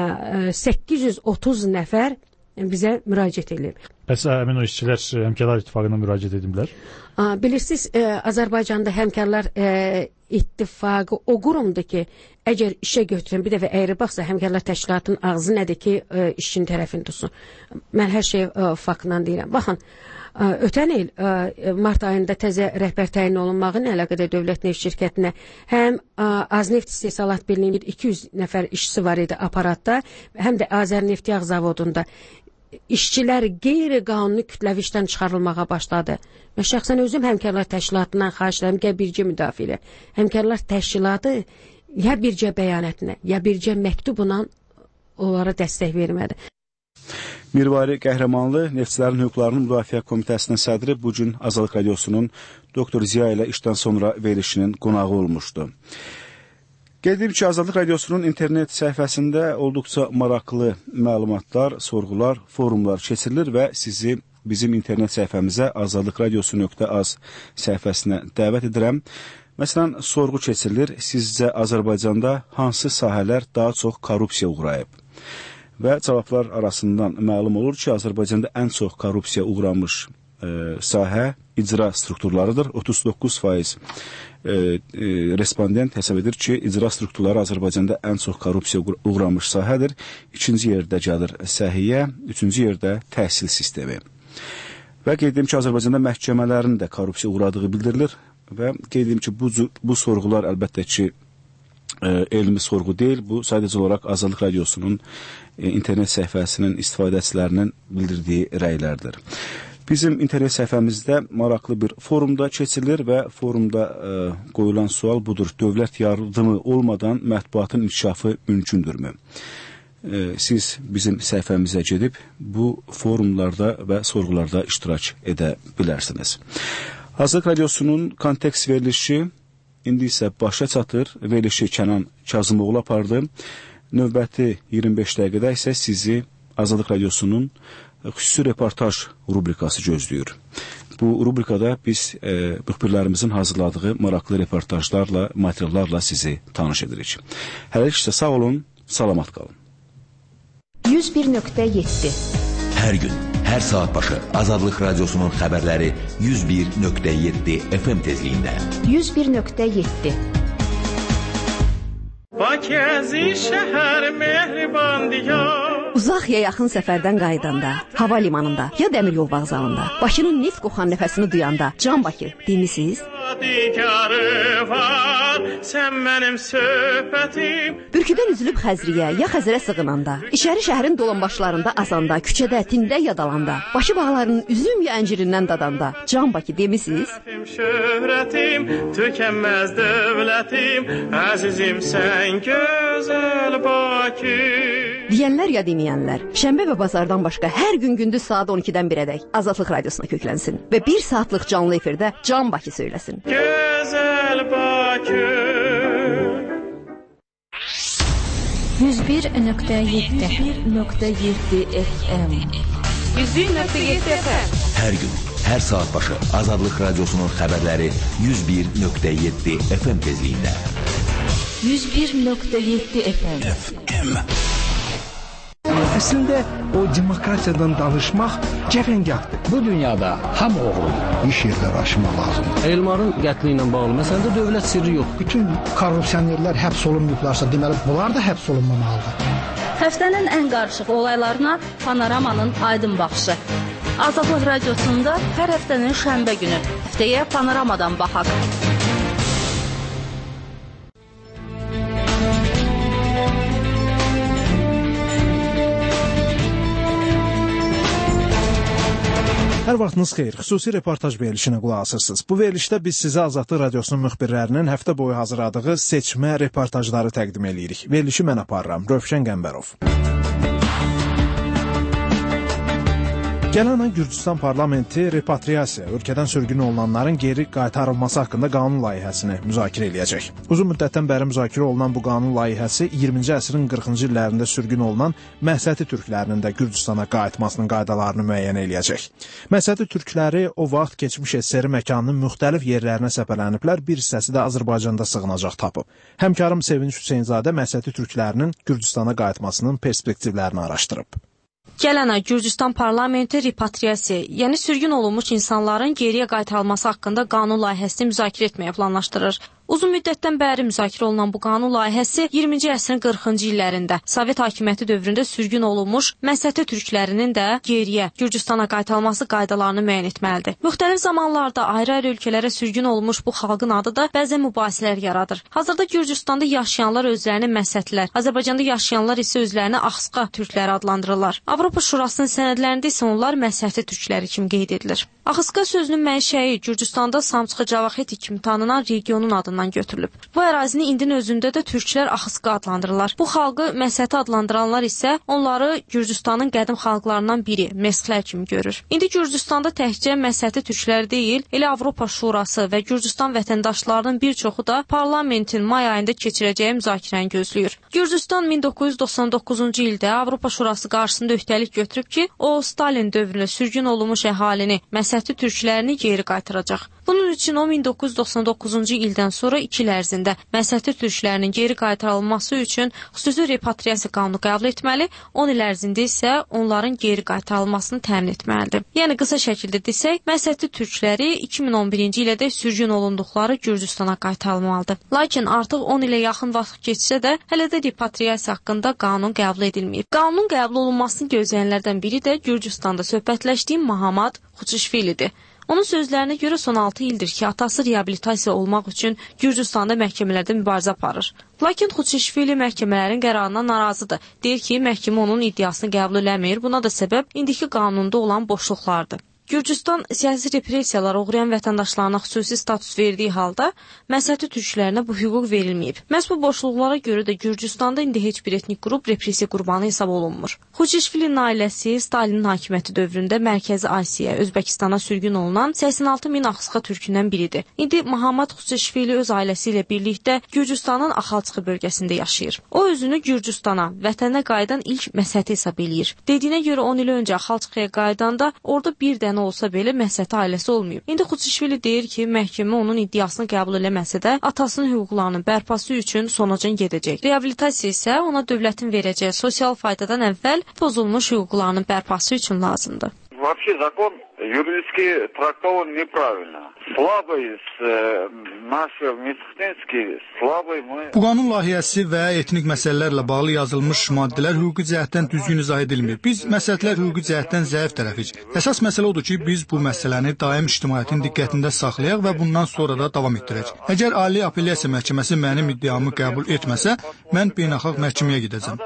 830 nəfər bizə müraciət edib. Bəs həmin o işçilər Həmkarlar İttifaqına müraciət ediblər? Bilirsiniz, Azərbaycanda Həmkarlar İttifaqı o qurumdur ki, əgər işə götürən bir dəfə əyri baxsa, Həmkarlar Təşkilatının ağzı nədir ki, işçinin tərəfini tutsun. Mən hər şey faktla deyirəm. Baxın, ötən il mart ayında təzə rəhbər təyin olunmağı ilə əlaqədar Dövlət Neft Şirkətinə həm Azneft İstehsalat Birliyinin 200 nəfər işçisi var idi aparatda, həm də Azərneftiyağ zavodunda. İşçilər qeyri-qanuni kütləvi işdən çıxarılmağa başladı. Mən şəxsən özüm Həmkarlar Təşkilatından xahiş edirəm ki, bircə müdafiə elə. Həmkarlar Təşkilatı ya bircə bəyanatına, ya bircə məktubla onlara dəstək vermədi. Mirvari Qəhrəmanlı, Neftçilərin Hüquqlarının Müdafiə Komitəsinin sədri bu gün Azadlıq Radiosunun Doktor Ziya ilə işdən sonra verilişinin qonağı olmuşdu. Qeyd edim ki, Azadlıq Radiosunun internet səhifəsində olduqca maraqlı məlumatlar, sorğular, forumlar keçirilir və sizi bizim internet səhifəmizə azadlıqradiosu.az səhifəsinə dəvət edirəm. Məsələn, sorğu keçirilir, sizcə Azərbaycanda hansı sahələr daha çox korrupsiya uğrayıb? Və cavablar arasından məlum olur ki, Azərbaycanda ən çox korrupsiya uğramış sahə icra strukturlarıdır. 39% respondent hesab edir ki, icra strukturları Azərbaycanda ən çox korrupsiya uğramış sahədir. İkinci yerdə gəlir səhiyyə, üçüncü yerdə təhsil sistemi. Və qeyd edim ki, Azərbaycanda məhkəmələrin də korrupsiya uğradığı bildirilir və qeyd edim ki, bu sorğular əlbəttə ki, elmi sorğu deyil, bu sadəcə olaraq Azadlıq Radiosunun internet səhifəsinin istifadəçilərinin bildirdiyi rəylərdir. Bizim internet səhifəmizdə maraqlı bir forumda keçirilir və forumda qoyulan sual budur. Dövlət yardımı olmadan mətbuatın inkişafı mümkündürmü? Siz bizim səhifəmizə gedib bu forumlarda və sorğularda iştirak edə bilərsiniz. Azadlıq Radiosunun kontekst verilişi indi isə başa çatır. Verilişi Kənan Kazımoğlu apardı. Növbəti 25 dəqiqədə isə sizi Azadlıq Radiosunun xüsusi reportaj rubrikası gözləyir. Bu rubrikada biz müxbirlərimizin hazırladığı maraqlı reportajlarla, materiallarla sizi tanış edirik. Hələ isə sağ olun, salamat qalın. 101.7 Hər gün, hər saat başı Azadlıq Radiosunun xəbərləri 101.7 FM tezliyində. 101.7 Bakəzi şəhər mehriban diyar. Uzaq ya yaxın səfərdən qayıdanda, hava limanında ya dəmir yol vağzalında, Bakının neft qoxan nəfəsini duyanda, Can Bakı demisiniz? Sən mənim söhbətim. Bürküdən üzülüb Xəzriyə ya Xəzərə sığınanda, İçəri şəhərin dolanbaşlarında azanda, küçədə, tində yadalanda, Bakı bağlarının üzüm ya əncirindən dadanda, Can Bakı demisiniz? Şöhrətim, tükənməz dövlətim, əzizim sən gözəl Bakı. Deyənlər ya deməyənlər, şənbə və bazardan başqa hər gün gündüz saat 12-dən 1-ədək Azadlıq Radiosuna köklənsin və 1 saatlıq canlı efirdə Can Bakı söyləsin. Gözəl Bakı 101.7 FM 101.7 FM Hər gün, hər saat başı Azadlıq Radiosunun xəbərləri 101.7 FM tezliyində. 101.7 FM Əslində o demokratiyadan danışmaq cəfəngahdır. Bu dünyada hamı oğludur. İş yerləri aşmaq lazımdır. Elmarın qətli ilə bağlı məsələdə dövlət sirri yox. Bütün korrupsionerlər həbs olunmayıblarsa, deməli bunlar da həbs olunmamalıdır. Həftənin ən qarışıq olaylarına Panoramanın aydın baxışı. Azadlıq Radiosunda hər həftənin şənbə günü. Həftəyə Panoramadan baxaq. Hər vaxtınız xeyir. Xüsusi reportaj verilişinə qulaq asırsınız. Bu verilişdə biz sizə Azadlıq Radiosunun müxbirlərinin həftə boyu hazırladığı seçmə reportajları təqdim edirik. Verilişi mən aparıram. Rövşən Qəmbərov. Gələn ay Gürcüstan parlamenti repatriasiya, ölkədən sürgün olunanların geri qaytarılması haqqında qanun layihəsini müzakirə eləyəcək. Uzun müddətdən bəri müzakirə olunan bu qanun layihəsi 20-ci əsrin 40-cı illərində sürgün olunan Məsəti türklərinin də Gürcüstana qayıtmasının qaydalarını müəyyən eləyəcək. Məsəti türkləri o vaxt keçmiş SSR məkanının müxtəlif yerlərinə səpələniblər, bir hissəsi də Azərbaycanda sığınacaq tapıb. Həmkarım Sevinç Hüseynzadə Məsəti türklərinin Gürcüstana qayıtmasının perspektivlərini araşdırıb. Gələn ay Gürcüstan parlamenti repatriasiya, yəni sürgün olunmuş insanların geriyə qaytarılması haqqında qanun layihəsini müzakirə etməyə planlaşdırır. Uzun müddətdən bəri müzakirə olunan bu qanun layihəsi 20-ci əsrin 40-cı illərində Sovet hakimiyyəti dövründə sürgün olunmuş Məsəti türklərinin də geriyə Gürcüstana qaytarılması qaydalarını müəyyən etməlidir. Müxtəlif zamanlarda ayrı-ayrı ölkələrə sürgün olmuş bu xalqın adı da bəzən mübahisələr yaradır. Hazırda Gürcüstanda yaşayanlar özlərini Məsətlər, Azərbaycanda yaşayanlar isə özlərini Axsqa türkləri adlandırırlar. Avropa Şurasının sənədlərində isə onlar Məsəti türkləri kimi qeyd edilir. Axsqa sözünün mənşəyi Gürcüstanda Samçxı Cavaxeti kimi tanınan regionun adından götürülüb. Bu ərazini indinin özündə də türklər Axsqa adlandırırlar. Bu xalqı Məsəti adlandıranlar isə onları Gürcüstanın qədim xalqlarından biri, Mesxlər kimi görür. İndi Gürcüstanda təkcə Məsəti türklər deyil, elə Avropa Şurası və Gürcüstan vətəndaşlarının bir çoxu da parlamentin may ayında keçirəcəyi müzakirəni gözləyir. Gürcüstan 1999-cu ildə Avropa Şurası qarşısında öhdəlik götürüb ki, o Stalin dövründə sürgün olunmuş əhalini, Məsəti türklərini geri qaytaracaq. Bunun üçün o 1999-cu ildən sonra 2 il ərzində Məsəti türklərinin geri qaytarılması üçün xüsusi repatriasiya qanunu qəbul etməli, 10 il ərzində isə onların geri qaytarılmasını təmin etməlidir. Yəni qısa şəkildə desək, Məsəti türkləri 2011-ci ildə sürgün olunduqları Gürcüstana qaytarılmalıdır. Lakin artıq 10 ilə yaxın vaxt keçsə də hələ də repatriasiya haqqında qanun qəbul edilməyib. Qanunun qəbul olunmasını gözləyənlərdən biri də Gürcüstanda söhbətləşdiyim Mahamad Xuçişvilidir. Onun sözlərinə görə son 6 ildir ki, atası reabilitasiya olmaq üçün Gürcüstanda məhkəmələrdə mübarizə aparır. Lakin Xuçişvili məhkəmələrin qərarından narazıdır. Deyir ki, məhkəmə onun iddiasını qəbul eləmir. Buna da səbəb indiki qanunda olan boşluqlardır. Gürcüstan siyasi repressiyalara uğrayan vətəndaşlarına xüsusi status verdiyi halda Məsəti türklərinə bu hüquq verilməyib. Məhz bu boşluqlara görə də Gürcüstanda indi heç bir etnik qrup repressiya qurbanı hesab olunmur. Xuçişvilin ailəsi Stalinin hakimiyyəti dövründə Mərkəzi Asiya, Özbəkistana sürgün olunan 86 min Axsqa türkündən biridir. İndi Mahamad Xuçişvili öz ailəsi ilə birlikdə Gürcüstanın Axalçıqı bölgəsində yaşayır. O özünü Gürcüstana, vətənə qayıdan ilk Məsəti hesab eləyir. Dediyinə görə 10 il öncə Axalçıqaya qaydanda orada bir dənə olsa belə Məsəti ailəsi olmayıb. İndi Xuçişvili deyir ki, məhkəmə onun iddiasını qəbul eləməsə də atasının hüquqlarının bərpası üçün sonucan gedəcək. Reabilitasiya isə ona dövlətin verəcəyi sosial faydadan əvvəl pozulmuş hüquqlarının bərpası üçün lazımdır. Вообще закон юридически трактован неправильно. Слабый наши Mesxtinski слабый мы. Bu qanun layihəsi və etnik məsələlərlə bağlı yazılmış maddələr hüquqi cəhətdən düzgün izah edilmir. Biz məsələtlər hüquqi cəhətdən zəif tərəfik. Əsas məsələ odur ki, biz bu məsələni daim ictimaiyyətin diqqətində saxlayaq və bundan sonra da davam etdirək. Əgər Ali Apellyasiya Məhkəməsi mənim iddiamı qəbul etməsə, mən beynəlxalq məhkəməyə gedəcəm.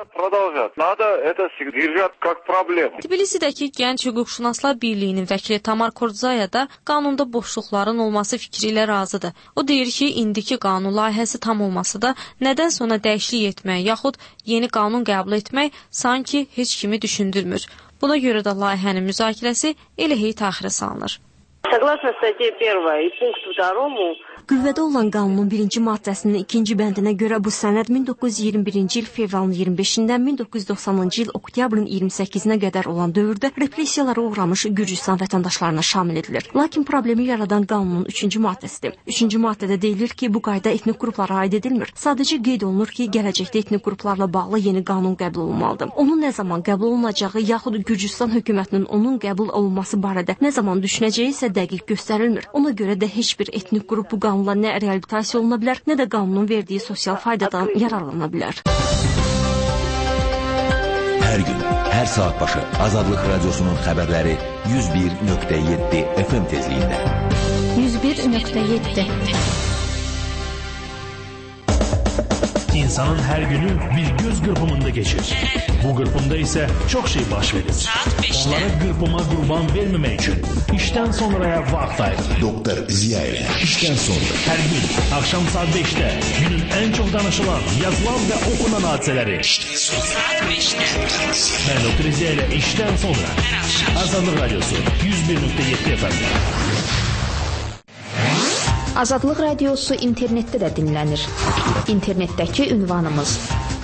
Tbilisidəki Gənc Hüquqşünaslar Birliyinin vəkili Tamar Kordzaya da qanunda boşluqların olması fikri ilə razıdır. O deyir ki, indiki qanun layihəsi tam olmasa da nədən sonra dəyişiklik etmək yaxud yeni qanun qəbul etmək sanki heç kimi düşündürmür. Buna görə də layihənin müzakirəsi elə hey təxirə salınır. Согласно статье 1 и пункту 2 Qüvvədə olan qanunun 1-ci maddəsinin 2-ci bəndinə görə bu sənəd 1921-ci il fevralın 25-dən 1990-cı il oktyabrın 28-nə qədər olan dövrdə repressiyalara uğramış Gürcüstan vətəndaşlarına şamil edilir. Lakin problemi yaradan qanunun 3-cü maddəsidir. 3-cü maddədə deyilir ki, bu qayda etnik qruplara aid edilmir. Sadəcə qeyd olunur ki, gələcəkdə etnik qruplarla bağlı yeni qanun qəbul olunmalıdır. Onun nə zaman qəbul olunacağı yaxud Gürcüstan hökumətinin onun qəbul olunması barədə nə zaman düşünəcəyi isə dəqiq göstərilmir. Ona görə də heç bir etnik qrup bu qanunla nə reabilitasiya oluna bilər, nə də qanunun verdiyi sosial faydadan yararlana bilər. Hər gün, hər saat başı Azadlıq Radiosunun xəbərləri 101.7 FM tezliyində. 101.7 İnsanın her günü bir göz kırpımında geçir. Bu kırpımda ise çok şey baş verir. Onlara kırpıma kurban vermemek için işten sonraya vaxt ayır. Doktor Ziya ile işten sonra. Her gün akşam saat 5'te günün en çok danışılan, yazılan ve okunan hadiseleri. İşten sonra. Saat 5'te. Ben Doktor Ziya ile işten sonra. Her akşam. Azadlık Radyosu 101.7 FM. Azadlıq Radiosu internetdə də dinlənir. İnternetdəki ünvanımız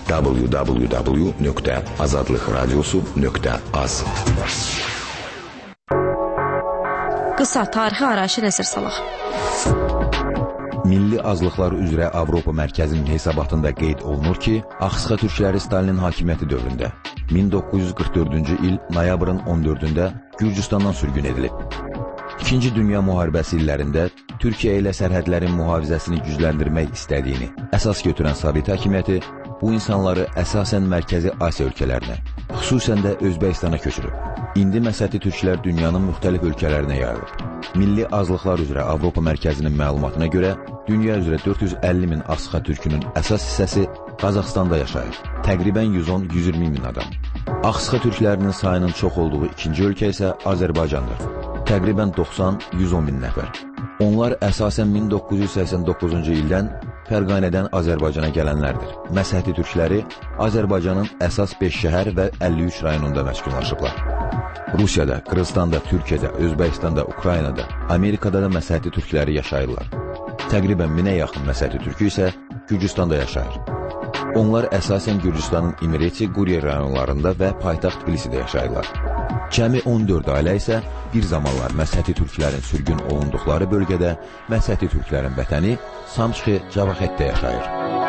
www.azadlıqradiosu.az. Qısa tarixi arayışa nəzər salaq. Milli azlıqlar üzrə Avropa Mərkəzinin hesabatında qeyd olunur ki, Axsıqa türkləri Stalinin hakimiyyəti dövründə 1944-cü il noyabrın 14-də Gürcüstandan sürgün edilib. İkinci Dünya Müharibəsi illərində Türkiyə ilə sərhədlərin mühafizəsini gücləndirmək istədiyini əsas götürən Sovet hakimiyyəti bu insanları əsasən Mərkəzi Asiya ölkələrinə, xüsusən də Özbəkistana köçürüb. İndi məsəti türklər dünyanın müxtəlif ölkələrinə yayılıb. Milli azlıqlar üzrə Avropa Mərkəzinin məlumatına görə dünya üzrə 450 min Axsıqa türkünün əsas hissəsi Qazaxstanda yaşayır. Təqribən 110-120 min adam. Axsıqa türklərinin sayının çox olduğu ikinci ölkə isə Azərbaycandır. Təqribən 90-110 min nəfər. Onlar əsasən 1989-cu ildən Fərqanədən Azərbaycana gələnlərdir. Məsəti türkləri Azərbaycanın əsas 5 şəhər və 53 rayonunda məskunlaşıblar. Rusiyada, Qırğızstanda, Türkiyədə, Özbəkistanda, Ukraynada, Amerikada da məsəti türkləri yaşayırlar. Təqribən 1000-ə yaxın məsəti türkü isə Gürcüstanda yaşayır. Onlar əsasən Gürcüstanın İmireti, Quriye rayonlarında və paytaxt Tbilisidə yaşayırlar. Cəmi 14 ailə isə bir zamanlar məsəti türklərin sürgün olunduqları bölgədə məsəti türklərin vətəni Samçxi Cavaxetdə yaşayır.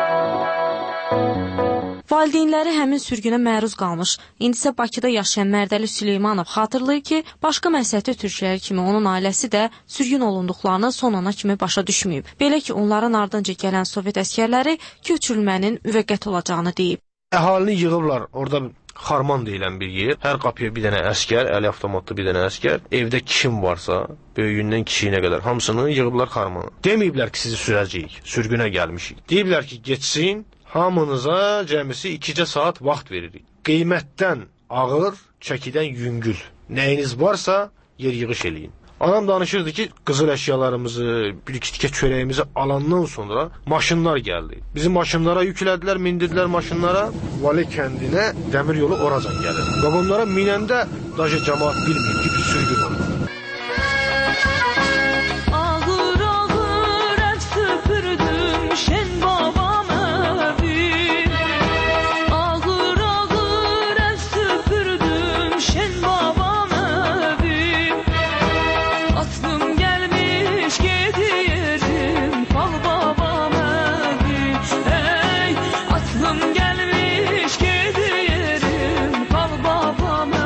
Valideynləri həmin sürgünə məruz qalmış, indi isə Bakıda yaşayan Mərdəli Süleymanov xatırlayır ki, başqa məsəti türkləri kimi onun ailəsi də sürgün olunduqlarını son ana kimi başa düşməyib. Belə ki, onların ardınca gələn Sovet əskərləri köçürülmənin müvəqqəti olacağını deyib. Əhalini yığıblar, orada Xarman deyilən bir yer. Hər qapıya bir dənə əskər, əli avtomatlı bir dənə əskər. Evdə kim varsa, böyüyündən kiçiyinə qədər hamısını yığıblar Xarmana. Deməyiblər ki, sizi sürəcəyik, sürgünə gəlmişik. Deyiblər ki, geçsin, hamınıza cəmisi 2 saat vaxt veririk. Qiymətdən ağır, çəkidən yüngül. Nəyiniz varsa yer yığış eləyin. Anam danışırdı ki, qızıl əşyalarımızı, bir-iki tikə çörəyimizi alandan sonra maşınlar gəldi. Bizim maşınlara yüklədilər, mindirdilər maşınlara. Vali kəndinə dəmir yolu oracan gəlir. Vagonlara minəndə daşı cəmaat bilməyib ki, bir sürgün olur. Ağır ağır ev süpürdüm şen babam evim. Ağır ağır ev süpürdüm şen babam evim. Aklım gelmiş gidiyorum fal babam evim. Ey aklım gelmiş gidiyorum fal babam evim.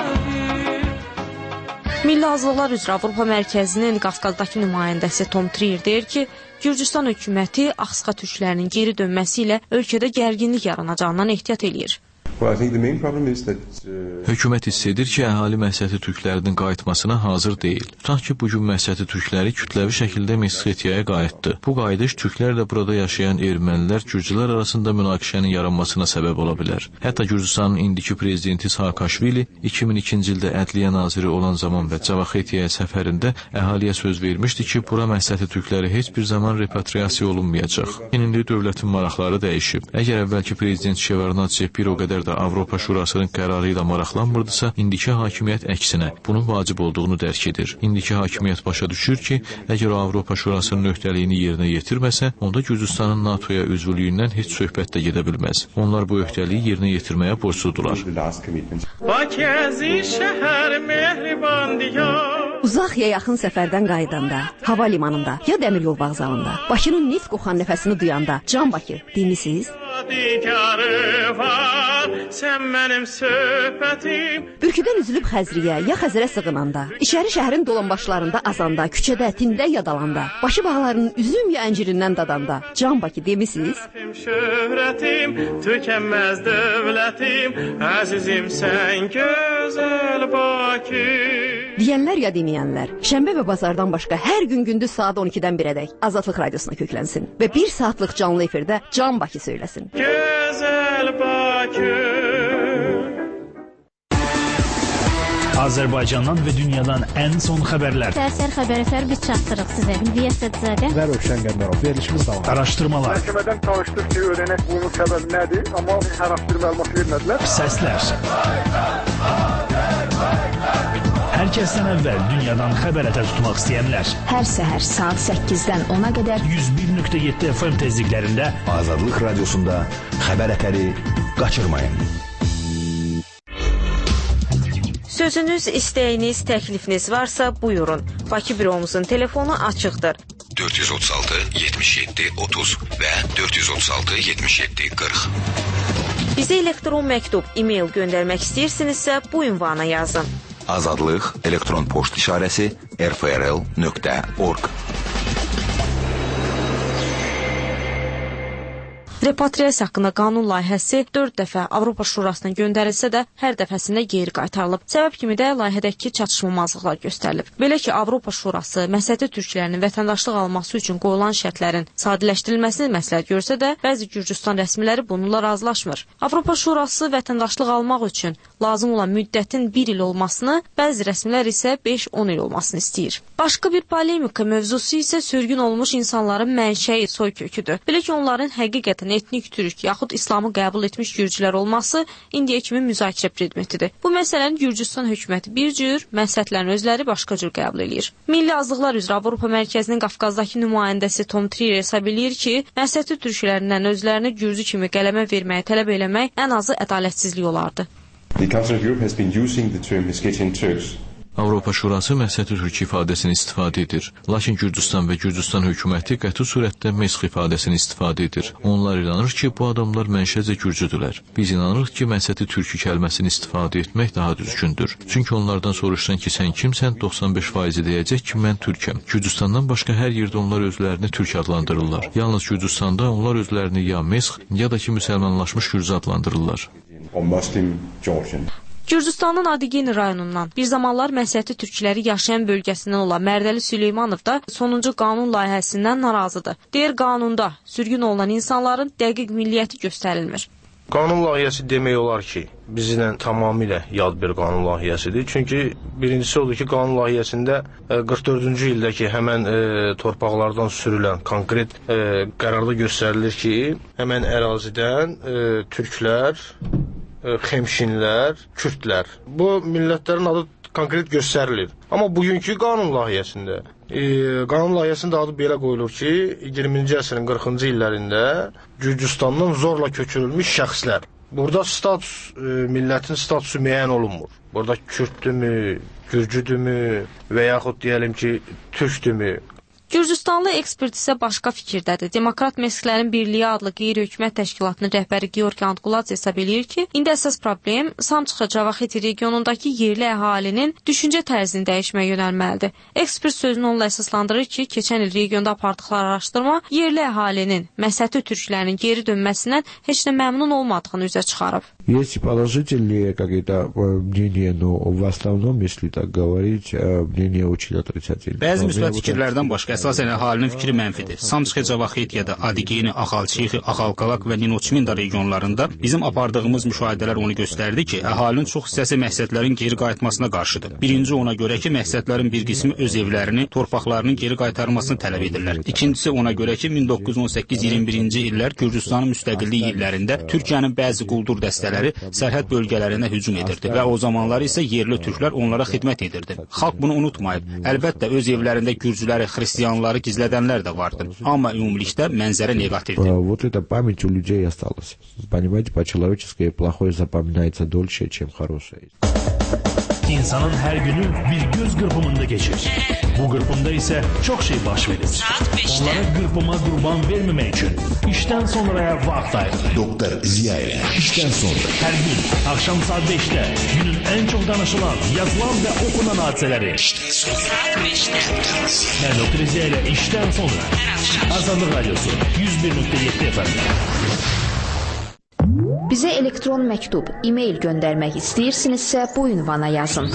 Milli Azlıqlar üzrə Avropa Mərkəzinin Qafqazdakı nümayəndəsi Tom Trier deyir ki, Gürcüstan hökuməti Axsıqa türklərinin geri dönməsi ilə ölkədə gərginlik yaranacağından ehtiyat eləyir. Hökumət hiss edir ki, əhali məsəti türklərinin qayıtmasına hazır deyil. Tutaq ki, bugün məsəti türkləri kütləvi şəkildə Mesxetiyaya qayıtdı. Bu qayıdış türklərlə burada yaşayan ermənilər, gürcülər arasında münaqişənin yaranmasına səbəb ola bilər. Hətta Gürcüstanın indiki prezidenti Saakashvili 2002-ci ildə ədliyyə naziri olan zaman və Cavaxetiyaya səfərində əhaliyə söz vermişdi ki, bura məsəti türkləri heç bir zaman repatriasiya olunmayacaq. İndi dövlətin maraqları dəyişib. Əgər əvvəlki prezident Şevarnadze bir o qədər də Avropa Şurasının qərarı ilə maraqlanmırdısa, indiki hakimiyyət əksinə bunun vacib olduğunu dərk edir. İndiki hakimiyyət başa düşür ki, əgər o Avropa Şurasının öhdəliyini yerinə yetirməsə, onda Gürcüstanın NATO-ya üzvlüyündən heç söhbət də gedə bilməz. Onlar bu öhdəliyi yerinə yetirməyə borcludular. Uzaq ya yaxın səfərdən qayıdanda, hava limanında ya dəmiryol vağzalında, Bakının neft qoxan nəfəsini duyanda, Can Bakı demisiniz? Bürküdən üzülüb Xəzriyə ya Xəzərə sığınanda, İçəri şəhərin dolanbaşlarında azanda, küçədə, tində yadalanda, başı bağlarının üzüm ya əncirindən dadanda, Can Bakı demisiniz? Şöhrətim, tükənməz dövlətim, əzizim sən gözəl Bakı. Deyənlər ya deməyənlər, şənbə və bazardan başqa hər gün gündüz saat 12-dən 1-ədək Azadlıq Radiosuna köklənsin və 1 saatlıq canlı efirdə Can Bakı söyləsin. Gözəl Bakı. Azərbaycandan və dünyadan ən son xəbərlər. Səhər xəbər biz çatdırıq sizə. Hülya Sədzadə və Rövşən Qəmbərov. Verilişimiz davam. Araşdırmalar. Məhkəmədən çalışdıq ki, öyrənək bunun səbəbi nədir, amma hər hansı bir məlumat vermədilər. Səslər. Hər kəsdən əvvəl dünyadan xəbər ətər tutmaq istəyənlər. Hər səhər saat 8-dən 10-a qədər 101.7 FM tezliklərində Azadlıq Radiosunda xəbər ətəri qaçırmayın. Sözünüz, istəyiniz, təklifiniz varsa buyurun. Bakı büromuzun telefonu açıqdır. 436 77 30 və 436 77 40. Bizə elektron məktub, e-mail göndərmək istəyirsinizsə bu ünvana yazın. Azadlıq elektron poçt işarəsi rfrl.org. Repatriasiya haqqında qanun layihəsi 4 dəfə Avropa Şurasına göndərilsə də hər dəfəsində geri qaytarılıb. Səbəb kimi də layihədəki çatışmamazlıqlar göstərilib. Belə ki, Avropa Şurası məsəti türklərinin vətəndaşlıq alması üçün qoyulan şərtlərin sadələşdirilməsini məsləhət görsə də, bəzi Gürcüstan rəsmiləri bununla razılaşmır. Avropa Şurası vətəndaşlıq almaq üçün lazım olan müddətin 1 il olmasını, bəzi rəsmilər isə 5-10 il olmasını istəyir. Başqa bir polemika mövzusu isə sürgün olmuş insanların mənşəyi, soyköküdür. Belə ki, onların həqiqətən etnik türk yaxud İslamı qəbul etmiş gürcülər olması indiyə kimi müzakirə predmetidir. Bu məsələni Gürcüstan hökuməti bir cür, məsləhətlərin özləri başqa cür qəbul edir. Milli Azlıqlar üzrə Avropa Mərkəzinin Qafqazdakı nümayəndəsi Tom Trier hesab edir ki, məsələti türklərindən özlərini gürcü kimi qələmə verməyə tələb eləmək ən azı ədalətsizlik olardı. The Council of Europe has been using the term Meskhetian Turks. Avropa Şurası məsəti türk ifadəsini istifadə edir. Lakin Gürcüstan və Gürcüstan hökuməti qəti surətdə mesx ifadəsini istifadə edir. Onlar inanır ki, bu adamlar mənşəcə gürcüdülər. Biz inanırıq ki, məsəti türkü kəlməsini istifadə etmək daha düzgündür. Çünki onlardan soruşsan ki, sən kimsən, 95% deyəcək ki, mən türkəm. Gürcüstandan başqa hər yerdə onlar özlərini türk adlandırırlar. Yalnız Gürcüstanda onlar özlərini ya mesx, ya da ki, müsəlmanlaşmış gürcü adlandırırlar. Gürcüstanın Adigeni rayonundan bir zamanlar məsələti türkləri yaşayan bölgəsindən olan Mərdəli Süleymanov da sonuncu qanun layihəsindən narazıdır. Deyir, qanunda sürgün olunan insanların dəqiq milliyyəti göstərilmir. Qanun layihəsi demək olar ki, bizlə tamamilə yad bir qanun layihəsidir. Çünki birincisi odur ki, qanun layihəsində 44-cü ildəki həmən torpaqlardan sürülən konkret qərarda göstərilir ki, həmən ərazidən türklər, xemşinlər, kürdlər. Bu millətlərin adı konkret göstərilir. Amma bugünkü qanun layihəsində adı belə qoyulur ki, 20-ci əsrin 40-cı illərində Gürcüstandan zorla köçürülmüş şəxslər. Burada millətin statusu müəyyən olunmur. Burada kürdürmü, gürcüdürmü və yaxud deyəlim ki, türkdürmü? Gürcüstanlı ekspert isə başqa fikirdədir. Demokrat Mesxlərin Birliyi adlı qeyri-hökumət təşkilatının rəhbəri Georgi Antquladze hesab edir ki, indi əsas problem Samçıxa-Cavaxeti regionundakı yerli əhalinin düşüncə tərzini dəyişməyə yönəlməlidir. Ekspert sözünü onunla əsaslandırır ki, keçən il regionda apardıqları araşdırma yerli əhalinin məsəti türklərinin geri dönməsindən heç nə məmnun olmadığını üzə çıxarıb. Есть положительные какие-то мнения, но в основном, если так говорить, мнение очень отрицательное. Bəzi müsbət fikirlərdən başqa əsasən əhalinin fikri mənfidir. Samçıxa-Cavaxetiyada, Adigeni, Axalçixi, Axalqalaq və Ninoçminda regionlarında bizim apardığımız müşahidələr onu göstərdi ki, əhalinin çox hissəsi məhsədlərin geri qayıtmasına qarşıdır. Birinci ona görə ki, məhsədlərin bir qismi öz evlərini, torpaqlarının geri qaytarılmasını tələb edirlər. İkincisi ona görə ki, 1918-21-ci illər Gürcüstanın müstəqillik illərində Türkiyənin bəzi quldur dəstələri sərhəd bölgələrinə hücum edirdi və o zamanlar isə yerli türklər onlara xidmət edirdi. Xalq bunu unutmayıb. Əlbəttə öz evlərində gürcüləri, xristianları gizlədənlər də vardı. Amma ümumilikdə mənzərə neqativdir. Вот эта память у людей осталась. Понимаете, по-человечески плохое запоминается дольше, чем хорошее. İnsanın hər günü bir göz qırpımında keçir. Bu qırpımda isə çox şey baş verir. Onlara qırpıma qurban verməmək üçün işdən sonraya vaxt ayırır. Doktor Ziyayev, işdən sonra. Hər gün axşam saat 5-də günün ən çox danışılan, yazılan və okunan hadisələri. İşdən sonra. Saat 5-də. Mən Doktor Ziyayev, işdən sonra. Azadlıq Radyosu 101.7 FM. Bizə elektron məktub, e-mail göndərmək istəyirsinizsə bu ünvana yazın.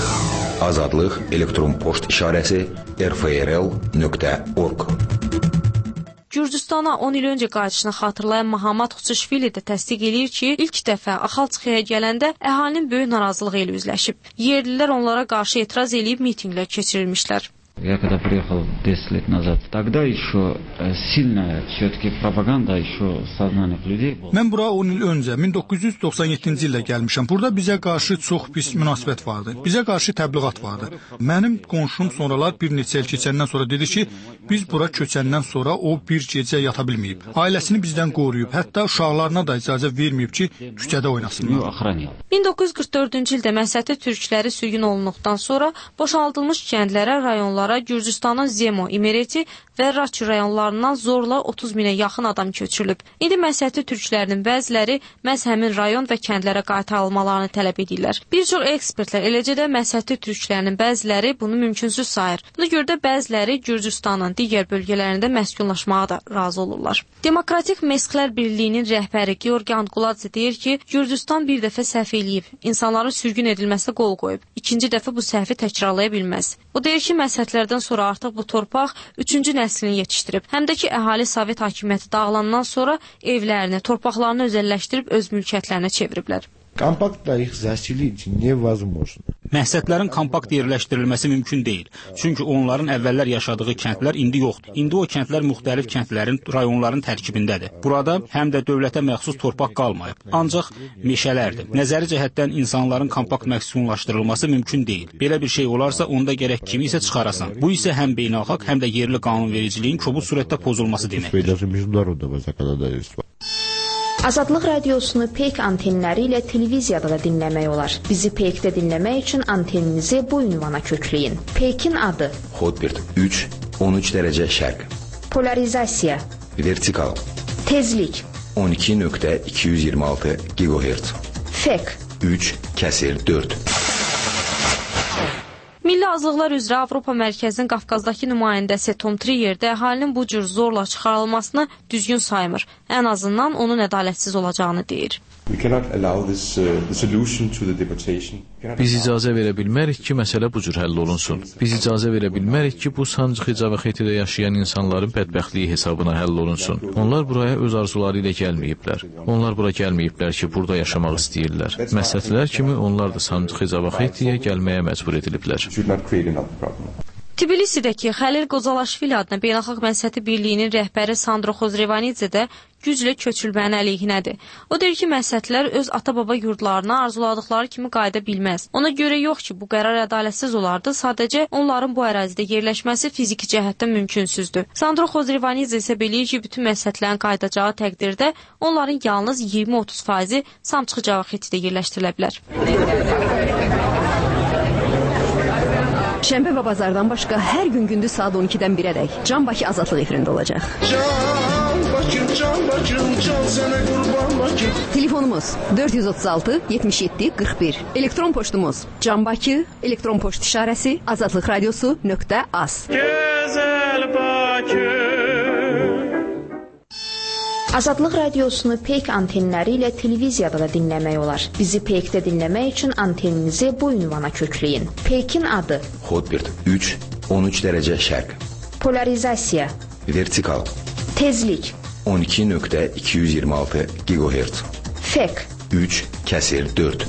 Azadlıq elektron poçt işarəsi rfrl.org. Gürcüstana 10 il öncə qayıdışını xatırlayan Mahamat Xuçuşvili də təsdiq eləyir ki, ilk dəfə Axalçıxaya gələndə əhalinin böyük narazılığı ilə üzləşib. Yerlilər onlara qarşı etiraz eləyib mitinqlər keçirilmişlər. Я когда приехал 10 лет назад, тогда еще сильная все-таки пропаганда еще в сознаниях людей была. Mən bura 10 il öncə 1997-ci ildə gəlmişəm. Burada bizə qarşı çox pis münasibət vardı. Bizə qarşı təbliğat vardı. Mənim qonşum sonralar bir neçə il keçəndən sonra dedi ki, biz bura köçəndən sonra o bir gecə yata bilməyib. Ailəsini bizdən qoruyub, hətta uşaqlarına da icazə verməyib ki, küçədə oynasınlar. 1944-cü ildə Məsəti türkləri sürgün olunduqdan sonra boşaldılmış kəndlərə, rayonlara Gürcüstanın Zemo, İmereti və Raçı rayonlarından zorla 30 minə yaxın adam köçürülüb. İndi Məsəti türklərinin bəziləri məhz həmin rayon və kəndlərə qaytarılmalarını tələb edirlər. Bir çox ekspertlər, eləcə də Məsəti türklərinin bəziləri bunu mümkünsüz sayır. Buna görə də bəziləri Gürcüstanın digər bölgələrində məskunlaşmağa da razı olurlar. Demokratik Mesxlər Birliyinin rəhbəri Georgi Anquladze deyir ki, Gürcüstan bir dəfə səhv eləyib, insanların sürgün edilməsinə qol qoyub. İkinci dəfə bu səhvi təkrarlaya bilməz. O deyir ki, məsəllərdən sonra artıq bu torpaq 3-cü nəslini yetişdirib. Həm də ki, əhali Sovet hakimiyyəti dağılandan sonra evlərini, torpaqlarını özəlləşdirib öz mülkiyyətlərinə çeviriblər. Kompakt их заселить невозможно. Məhsədlərin kompakt yerləşdirilməsi mümkün deyil. Çünki onların əvvəllər yaşadığı kəndlər indi yoxdur. İndi o kəndlər müxtəlif kəndlərin, rayonların tərkibindədir. Burada həm də dövlətə məxsus torpaq qalmayıb. Ancaq meşələrdir. Nəzəri cəhətdən insanların kompakt məskunlaşdırılması mümkün deyil. Belə bir şey olarsa, onda gərək kimi isə çıxarasan. Bu isə həm beynəlxalq, həm də yerli qanunvericiliyin kobud surətdə pozulması deməkdir. Azadlıq radiosunu Peyk antenləri ilə televiziyada da dinləmək olar. Bizi Peykdə dinləmək üçün anteninizi bu ünvana kökləyin. Peykin adı: Hotbird 3, 13 dərəcə şərq. Polarizasiya: Vertikal. Tezlik: 12.226 GHz. Fek: 3/4. Milli Azlıqlar üzrə Avropa Mərkəzinin Qafqazdakı nümayəndəsi Tom Triyer də əhalinin bu cür zorla çıxarılmasını düzgün saymır. Ən azından onun ədalətsiz olacağını deyir. Biz icazə verə bilmərik ki, məsələ bu cür həll olunsun. Biz icazə verə bilmərik ki, bu Sancıxıca və Xetidə yaşayan insanların bədbəxtliyi hesabına həll olunsun. Onlar buraya öz arzuları ilə gəlməyiblər. Onlar bura gəlməyiblər ki, burada yaşamaq istəyirlər. Məsəllər kimi onlar da Sancıxıca və Xetiyə gəlməyə məcbur ediliblər. Tbilisidəki Xəlil Qozalaşvili adına Beynəlxalq Məsəti Birliyinin rəhbəri Sandro Xozrevanidze də güclə köçülmənin əleyhinədir. O deyir ki, məsətlər öz ata-baba yurdlarına arzuladıkları kimi qayıda bilməz. Ona görə yox ki, bu qərar ədalətsiz olardı, sadəcə onların bu ərazidə yerləşməsi fiziki cəhətdən mümkünsüzdür. Sandro Xozrevanidze isə beləyir ki, bütün məsətlərin qayıdacağı təqdirdə onların yalnız 20-30% Samçıxıca və Xetidə yerləşdirilə bilər. Şənbə və bazardan başqa hər gün gündüz saat 12-dən 1-ədək Can Bakı Azadlıq efirində olacaq. Can Bakım, can sənə qurban Bakım. Telefonumuz 436 77 41. Elektron poçtumuz canbaki, elektron poçt işarəsi azadlıqradiosu.az. Gözəl Bakı. Azadlıq radiosunu Peyk antenləri ilə televiziyada da dinləmək olar. Bizi Peykdə dinləmək üçün anteninizi bu ünvana kökləyin. Peykin adı: Hotbird 3, 13 dərəcə şərq. Polarizasiya: Vertikal. Tezlik: 12.226 GHz. Fek: 3/4.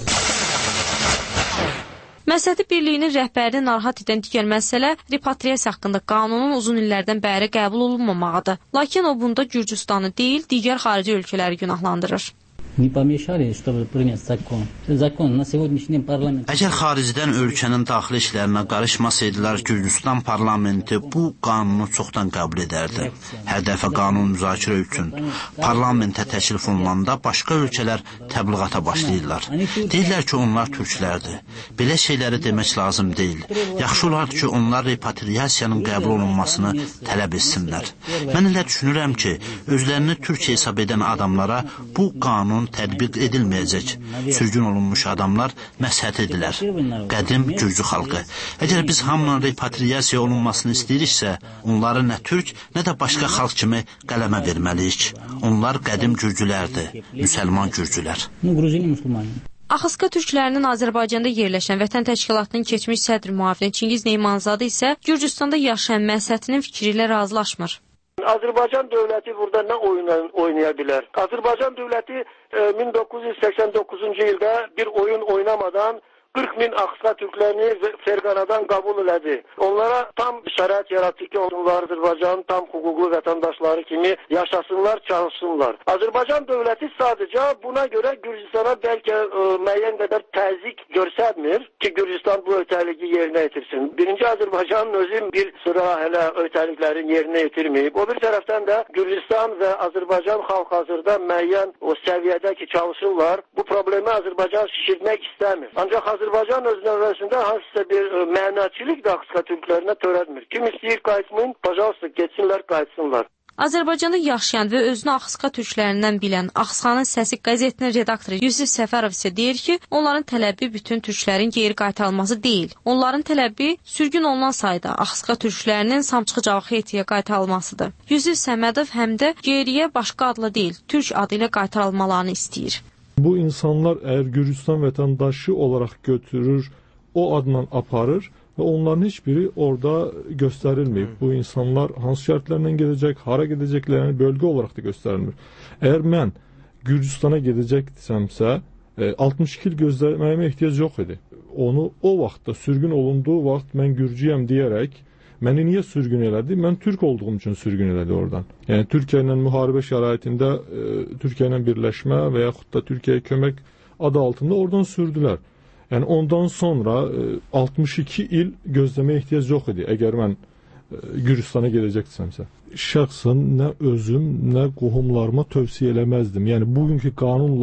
Məsəti Birliyinin rəhbərini narahat edən digər məsələ repatriasiya haqqında qanunun uzun illərdən bəri qəbul olunmamağıdır. Lakin o bunda Gürcüstanı deyil, digər xarici ölkələri günahlandırır. не помешали, чтобы принять закон. Закон на сегодняшний парламент. Əgər xaricdən ölkənin daxili işlərinə qarışmasaydılar, Gürcüstan parlamenti bu qanunu çoxdan qəbul edərdi. Hər dəfə qanun müzakirə üçün parlamentə təklif olunanda başqa ölkələr təbliğata başlayırlar. Deyirlər ki, onlar türklərdir. Belə şeyləri demək lazım deyil. Yaxşı olardı ki, onlar repatriasiyanın qəbul olunmasını tələb etsinlər. Mən elə düşünürəm ki, özlərini türk hesab edən adamlara bu qanun tətbiq edilməyəcək. Sürgün olunmuş adamlar məshət edilər. Qədim Gürcü xalqı. Əgər biz hamının repatriasiya olunmasını istəyiriksə, onları nə türk, nə də başqa xalq kimi qələmə verməliyik. Onlar qədim Gürcülərdir, müsəlman Gürcülər. Axıska türklərinin Azərbaycanda yerləşən Vətən Təşkilatının keçmiş sədr müavini Çingiz Neymanzadə isə Gürcüstanda yaşayan məshətinin fikri ilə razılaşmır. Azərbaycan dövləti burada nə oyun oynaya bilər? Azərbaycan dövləti 1989-cu ildə bir oyun oynamadan 40 min Ağsa türklərini Ferqanadan qəbul elədi. Onlara tam şərait yaratdı ki, onlar Azərbaycanın tam hüquqlu vətəndaşları kimi yaşasınlar, çalışsınlar. Azərbaycan dövləti sadəcə buna görə Gürcistana bəlkə müəyyən qədər təzyiq göstərmir ki, Gürcistan bu öhdəliyi yerinə yetirsin. Birinci Azərbaycanın özü bir sıra hələ öhdəliklərin yerinə yetirməyib. O bir tərəfdən də Gürcistan və Azərbaycan xalq hazırda müəyyən o səviyyədə ki, çalışırlar. Bu problemi Azərbaycan şişirmək istəmir. Ancaq Azərbaycan öz növbəsində hansısa bir mənaçilik də Ağsa türklərinə törətmir. Kim istəyir qayıtmayın, pajalsa getsinlər, qayıtsınlar. Azərbaycanda yaşayan və özünü Ağsa türklərindən bilən Ağsanın Səsi qəzetinin redaktoru Yusif Səfərov isə deyir ki, onların tələbi bütün türklərin geri qaytarılması deyil. Onların tələbi sürgün olunan sayda Ağsa türklərinin Samçıq Cavaxetiyə qaytarılmasıdır. Yusif Səmədov həm də geriyə başqa adla deyil, türk adı ilə qaytarılmalarını istəyir. Bu insanlar əgər Gürcistan vətəndaşı olaraq götürür, o adla aparır və onların heç biri orada göstərilməyib. Bu insanlar hansı şərtlərlə gedəcək, hara gedəcəklərini bölgə olaraq da göstərilmir. Əgər mən Gürcistana gedəcəkdimsə, 62 il gözləməyimə ehtiyac yox idi. Onu o vaxtda sürgün olunduğu vaxt mən Gürcüyəm deyərək məni niyə sürgün elədi? Mən türk olduğum üçün sürgün elədi oradan. Yəni Türkiyə ilə müharibə şəraitində Türkiyə ilə birləşmə və yaxud da Türkiyəyə kömək adı altında oradan sürdülər. Yəni ondan sonra 62 il gözləməyə ehtiyac yox idi əgər mən Gürcistana gedəcəkdimsə. Şəxsən nə özüm, nə qohumlarıma tövsiyə eləməzdim. Yəni bugünkü qanun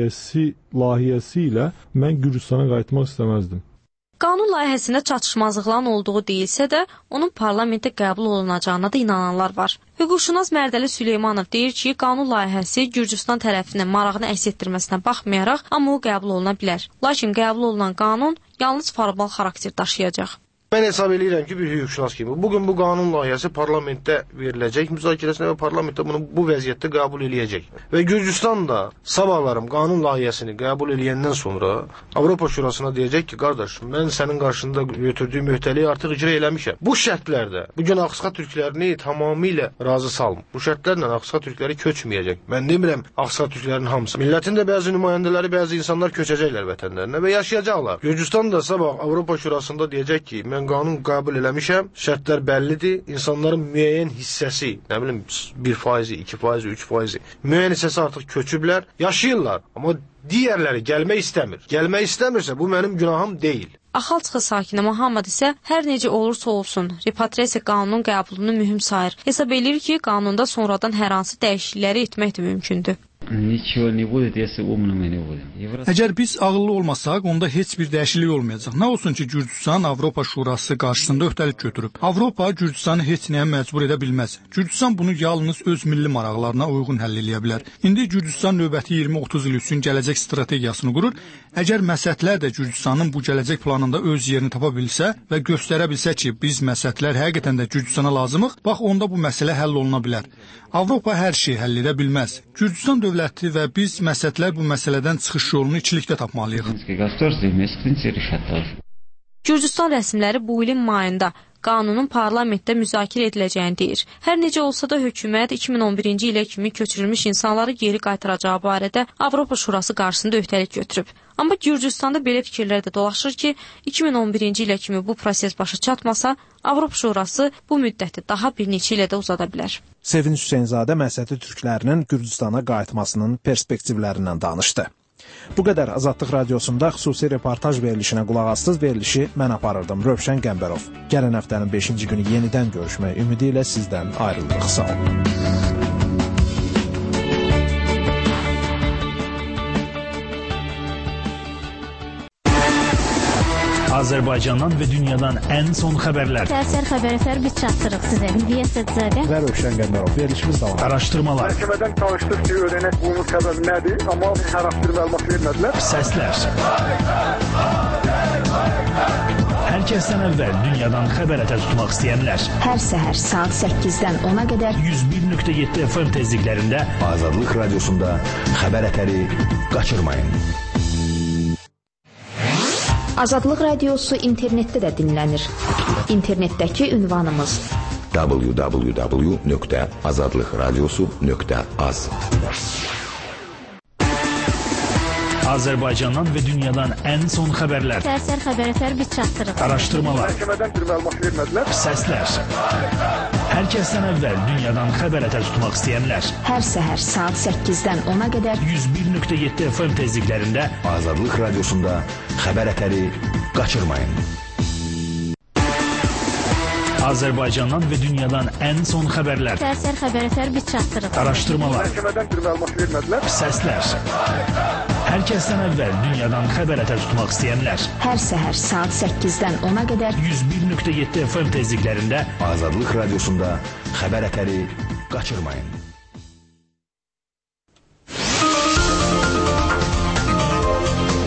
layihəsi ilə mən Gürcistana qayıtmaq istəməzdim. Qanun layihəsində çatışmazlıqların olduğu deyilsə də, onun parlamentdə qəbul olunacağına da inananlar var. Hüquqşünas Mərdəli Süleymanov deyir ki, qanun layihəsi Gürcüstan tərəfindən marağını əks etdirməsinə baxmayaraq, amma o qəbul oluna bilər. Lakin qəbul olunan qanun yalnız formal xarakter daşıyacaq. Mən hesab edirəm ki, bir hüquqşünas kimi bugün bu qanun layihəsi parlamentdə veriləcək müzakirəsinə və parlamentdə bunu bu vəziyyətdə qəbul eləyəcək. Və Gürcüstan da sabahlarım qanun layihəsini qəbul eləyəndən sonra Avropa Şurasına deyəcək ki, qardaş, mən sənin qarşında götürdüyüm öhdəliyi artıq icra eləmişəm. Bu şərtlərdə bugün Ağsa türklərini tamamilə razı salmır. Bu şərtlərlə Ağsa türkləri köçməyəcək. Mən demirəm Ağsa türklərinin hamısı. Millətin də bəzi nümayəndələri, bəzi insanlar köçəcəklər vətənlərinə və yaşayacaqlar. Gürcüstan da sabah Avropa Şurasında deyəcək ki, mən qanun qəbul eləmişəm, şərtlər bəllidir, insanların müəyyən hissəsi, nə bilim 1%, 2%, 3%, müəyyən hissəsi artıq köçüblər, yaşayırlar, amma digərləri gəlmək istəmir. Gəlmək istəmirsə, bu mənim günahım deyil. Axalçığı sakini Muhammed isə hər necə olursa olsun, repatriasiya qanunun qəbulunu mühüm sayır. Hesab edir ki, qanunda sonradan hər hansı dəyişiklikləri etmək də mümkündür. Əgər biz ağıllı olmasaq, onda heç bir dəyişiklik olmayacaq. Nə olsun ki, Gürcüstan Avropa Şurası qarşısında öhdəlik götürüb. Avropa Gürcüstanı heç nəyə məcbur edə bilməz. Gürcüstan bunu yalnız öz milli maraqlarına uyğun həll edə bilər. İndi Gürcüstan növbəti 20-30 il üçün gələcək strategiyasını qurur. Əgər məsləhətlər də Gürcüstanın bu gələcək planında öz yerini tapa bilsə və göstərə bilsə ki, biz məsləhətlər həqiqətən də Gürcüstana lazımıq, bax onda bu məsələ həll oluna bilər. Avropa hər şeyi həll edə bilməz. Gürcüstan dövləti və biz məsləhətlər bu məsələdən çıxış yolunu ikilikdə tapmalıyıq. Gürcüstan rəsmiləri bu ilin mayında qanunun parlamentdə müzakirə ediləcəyini deyir. Hər necə olsa da hökumət 2011-ci ilə kimi köçürülmüş insanları geri qaytaracağı barədə Avropa Şurası qarşısında öhdəlik götürüb. Amma Gürcüstanda belə fikirlər də dolaşır ki, 2011-ci ilə kimi bu proses başa çatmasa, Avropa Şurası bu müddəti daha bir neçə ilə də uzada bilər. Sevinç Hüseynzadə Məsəti türklərinin Gürcüstana qayıtmasının perspektivlərindən danışdı. Bu qədər Azadlıq Radiosunda xüsusi reportaj verilişinə qulaq astınız. Verilişi mən aparırdım, Rövşən Qəmbərov. Gələn həftənin 5-ci günü yenidən görüşmək ümidi ilə sizdən ayrıldıq. Sağ olun. Azərbaycandan və dünyadan ən son xəbərlər. Səhər xəbərlər biz çatdırırıq sizə. Hüdiyyə Sədzadə və Rövşən Qəmbərov. Verilişimiz davam. Araşdırmalar. Məhkəmədən çalışdıq ki, öyrənək bunun səbəbi nədir, amma hər hansı bir məlumat vermədilər. Səslər. Hər kəsdən əvvəl dünyadan xəbər ətər tutmaq istəyənlər. Hər səhər saat 8-dən 10-a qədər 101.7 FM tezliklərində Azadlıq Radiosunda xəbər ətəri qaçırmayın. Azadlıq Radiosu internetdə də dinlənir. İnternetdəki ünvanımız www.azadlıkradyosu.az. Azərbaycandan və dünyadan ən son xəbərlər. Səhər xəbərlər biz çatdırırıq. Araşdırmalar. Məhkəmədən bir məlumat vermədilər. Səslər. Hər kəsdən əvvəl dünyadan xəbər ətər tutmaq istəyənlər. Hər səhər saat 8-dən 10-a qədər 101.7 FM tezliklərində Azadlıq Radiosunda xəbər ətəri qaçırmayın. Azərbaycandan və dünyadan ən son xəbərlər. Səhər xəbərlər biz çatdırırıq. Araşdırmalar. Məhkəmədən bir məlumat vermədilər. Səslər. Hər kəsdən əvvəl dünyadan xəbər ətər tutmaq istəyənlər. hər səhər saat 8-dən 10-a qədər 101.7 FM tezliklərində Azadlıq Radiosunda xəbər ətəri qaçırmayın.